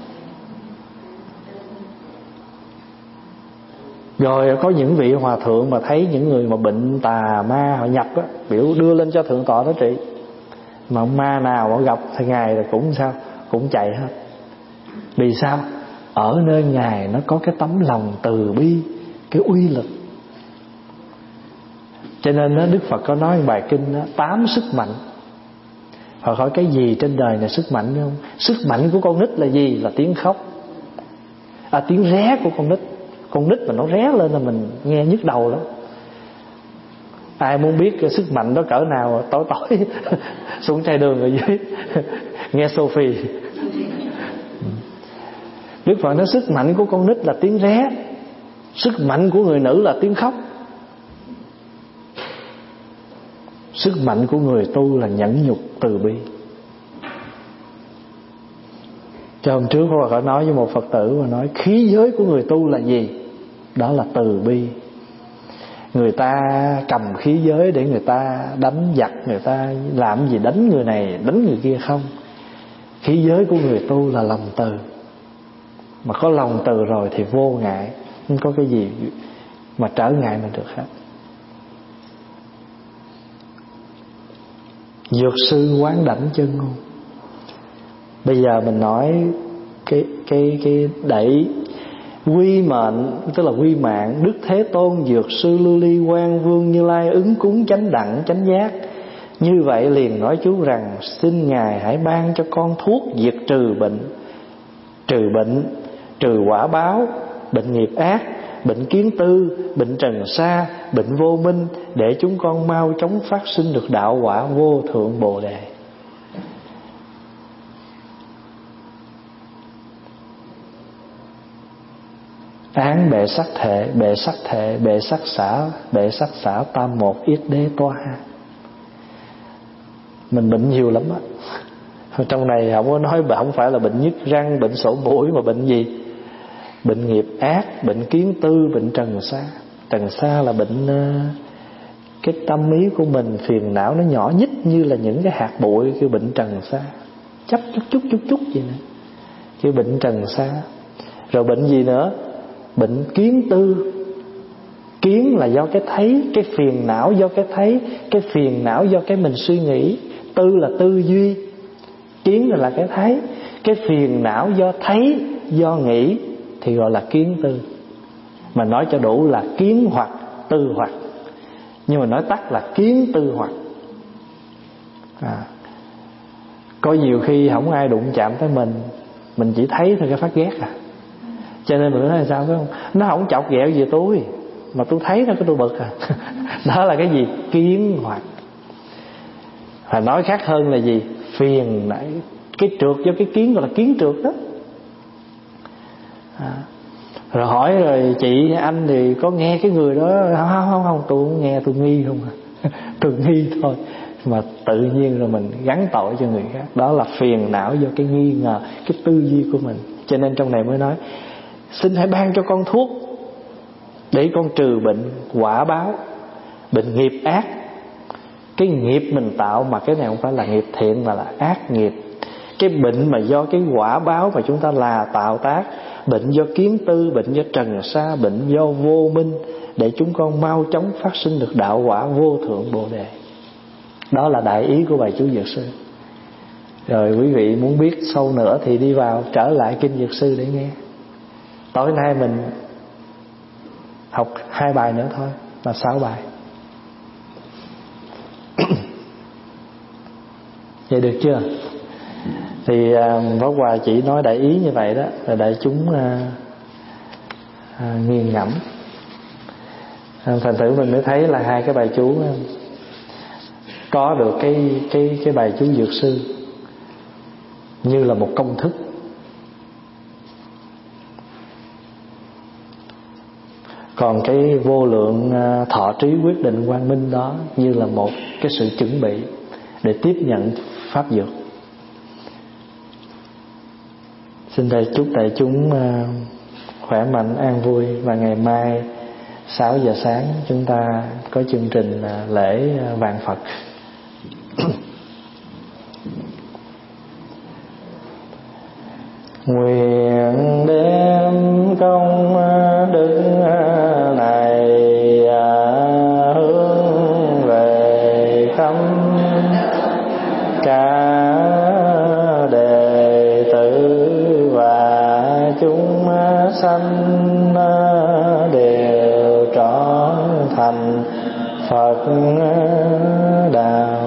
Rồi có những vị hòa thượng mà thấy những người mà bệnh tà ma họ nhập á, biểu đưa lên cho thượng tọa đó trị. Mà ông ma nào họ gặp thì ngài là cũng sao, cũng chạy hết. Vì sao? Ở nơi ngài nó có cái tấm lòng từ bi, cái uy lực. Cho nên đó, Đức Phật có nói bài kinh đó, 8 sức mạnh. Họ hỏi cái gì trên đời này sức mạnh không? Sức mạnh của con nít là gì? Là tiếng khóc, tiếng ré của con nít. Con nít mà nó ré lên là mình nghe nhức đầu lắm. Ai muốn biết cái sức mạnh đó cỡ nào, tối tối xuống trai đường ở dưới nghe Sophie. Đức Phật nói sức mạnh của con nít là tiếng ré, sức mạnh của người nữ là tiếng khóc, sức mạnh của người tu là nhẫn nhục từ bi. Cho hôm trước có nói với một Phật tử và nói khí giới của người tu là gì? Đó là từ bi. Người ta cầm khí giới để người ta đánh giặc, người ta làm gì đánh người này đánh người kia không. Khí giới của người tu là lòng từ. Mà có lòng từ rồi thì vô ngại, không có cái gì mà trở ngại mình được hết. Dược sư quán đảnh chân ngôn. Bây giờ mình nói cái đẩy quy mệnh, tức là quy mạng Đức Thế Tôn, Dược Sư, Lưu Ly, Quang Vương, Như Lai ứng cúng chánh đẳng chánh giác. Như vậy liền nói chú rằng xin Ngài hãy ban cho con thuốc diệt trừ bệnh, trừ quả báo, bệnh nghiệp ác, bệnh kiến tư, bệnh trần sa, bệnh vô minh, để chúng con mau chóng phát sinh được đạo quả vô thượng Bồ Đề. Án bệ sắc thể, bệ sắc thể, bệ sắc xả tam một yết đế toa. Mình bệnh nhiều lắm á. Trong này không có nói, không phải là bệnh nhức răng, bệnh sổ mũi, mà bệnh gì? Bệnh nghiệp ác, bệnh kiến tư, bệnh trần sa. Trần sa là bệnh cái tâm ý của mình, phiền não nó nhỏ nhất như là những cái hạt bụi, kêu bệnh trần sa. Chấp chút vậy nè, kêu bệnh trần sa. Rồi bệnh gì nữa? Bệnh kiến tư. Kiến là do cái thấy, cái phiền não do cái thấy, cái phiền não do cái mình suy nghĩ. Tư là tư duy, kiến là cái thấy. Cái phiền não do thấy, do nghĩ thì gọi là kiến tư. Mà nói cho đủ là kiến hoặc, tư hoặc, nhưng mà nói tắt là kiến tư hoặc. Có nhiều khi không ai đụng chạm tới mình chỉ thấy thôi cái phát ghét à. Cho nên mình nói là sao phải không? Nó không chọc ghẹo gì tôi, mà tôi thấy nó cái tôi bực à. Đó là cái gì? Kiến hoặc. Và nói khác hơn là gì? Phiền nãy. Cái trượt do cái kiến gọi là kiến trượt đó. Rồi hỏi rồi chị anh thì có nghe cái người đó không, tôi không nghe, tôi nghi không à. Tôi nghi thôi. Mà tự nhiên rồi mình gắn tội cho người khác. Đó là phiền não do cái nghi ngờ, cái tư duy của mình. Cho nên trong này mới nói xin hãy ban cho con thuốc để con trừ bệnh quả báo, bệnh nghiệp ác. Cái nghiệp mình tạo mà cái này không phải là nghiệp thiện mà là ác nghiệp. Cái bệnh mà do cái quả báo mà chúng ta là tạo tác, bệnh do kiến tư, bệnh do trần sa, bệnh do vô minh, để chúng con mau chóng phát sinh được đạo quả vô thượng Bồ Đề. Đó là đại ý của bài chú Dược Sư. Rồi quý vị muốn biết sâu nữa thì đi vào trở lại Kinh Dược Sư để nghe. Tối nay mình học 2 bài nữa thôi, là 6 bài. Vậy được chưa? Thì Pháp Hòa chỉ nói đại ý như vậy đó, là đại chúng nghiền ngẫm. Thành thử mình mới thấy là 2 cái bài chú có được cái bài chú Dược Sư như là một công thức. Còn cái vô lượng thọ trí quyết định quang minh đó như là một cái sự chuẩn bị để tiếp nhận pháp dược. Xin thầy chúc đại chúng khỏe mạnh, an vui. Và ngày mai 6 giờ sáng chúng ta có chương trình lễ vạn Phật. Nguyện đem công đức này hướng về khắp cả đệ tử và chúng sanh đều trở thành Phật đạo.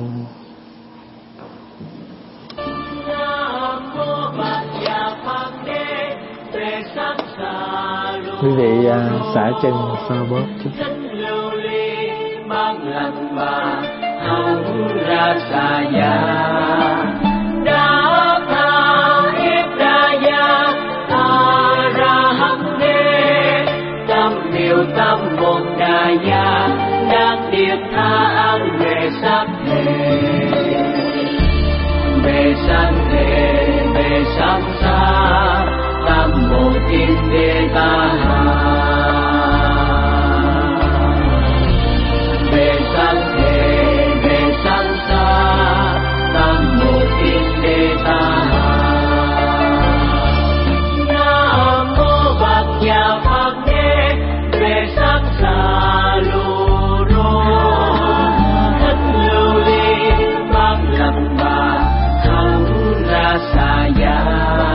Quý vị xả chân xoa bóp chút. Tâm một đại gia đang điệp tha ăn về sắc thể về sanh thể về sanh xa tâm một kim đề ta về sanh thể về sanh xa tâm một kim đề ta. Nam mô Bạc Nhã Pháp Đế về sắc xa lô rô thất lưu ly băng lập bà không ra xa ya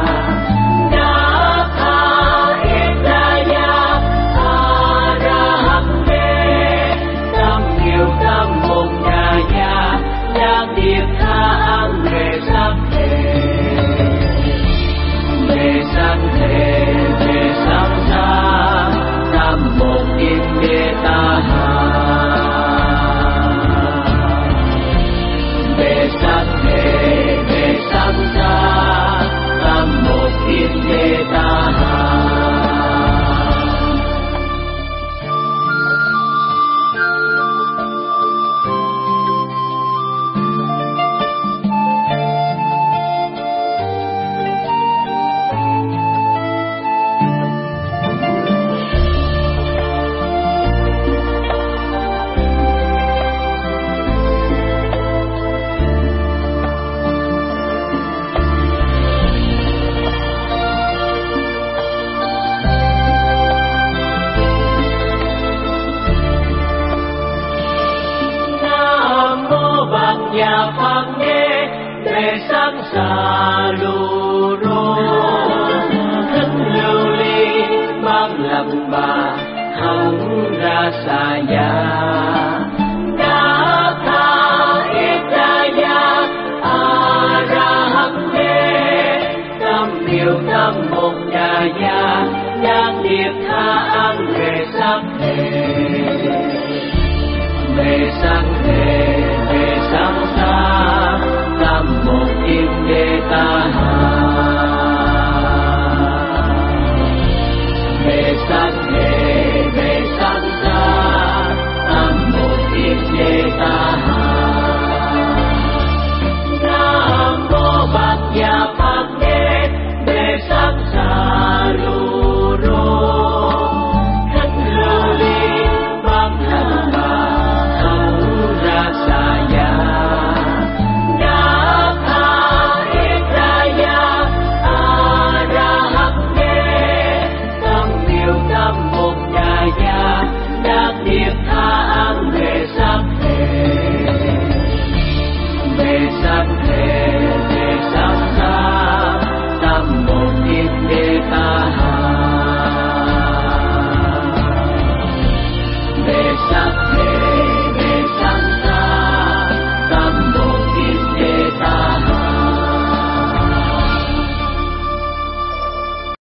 đã tha ít ra ya a ra hắc đế tâm nhiều tâm một nhà ya đang điệp tha ăn về sắc thể về sắc thể về sắc xa tâm một kim đề ta về sắc thể về sắc xa tâm một kim đề ta. Nhà Pháp Đế về sắc xa lù rô thức lưu ly mang làm bà không ra xa ya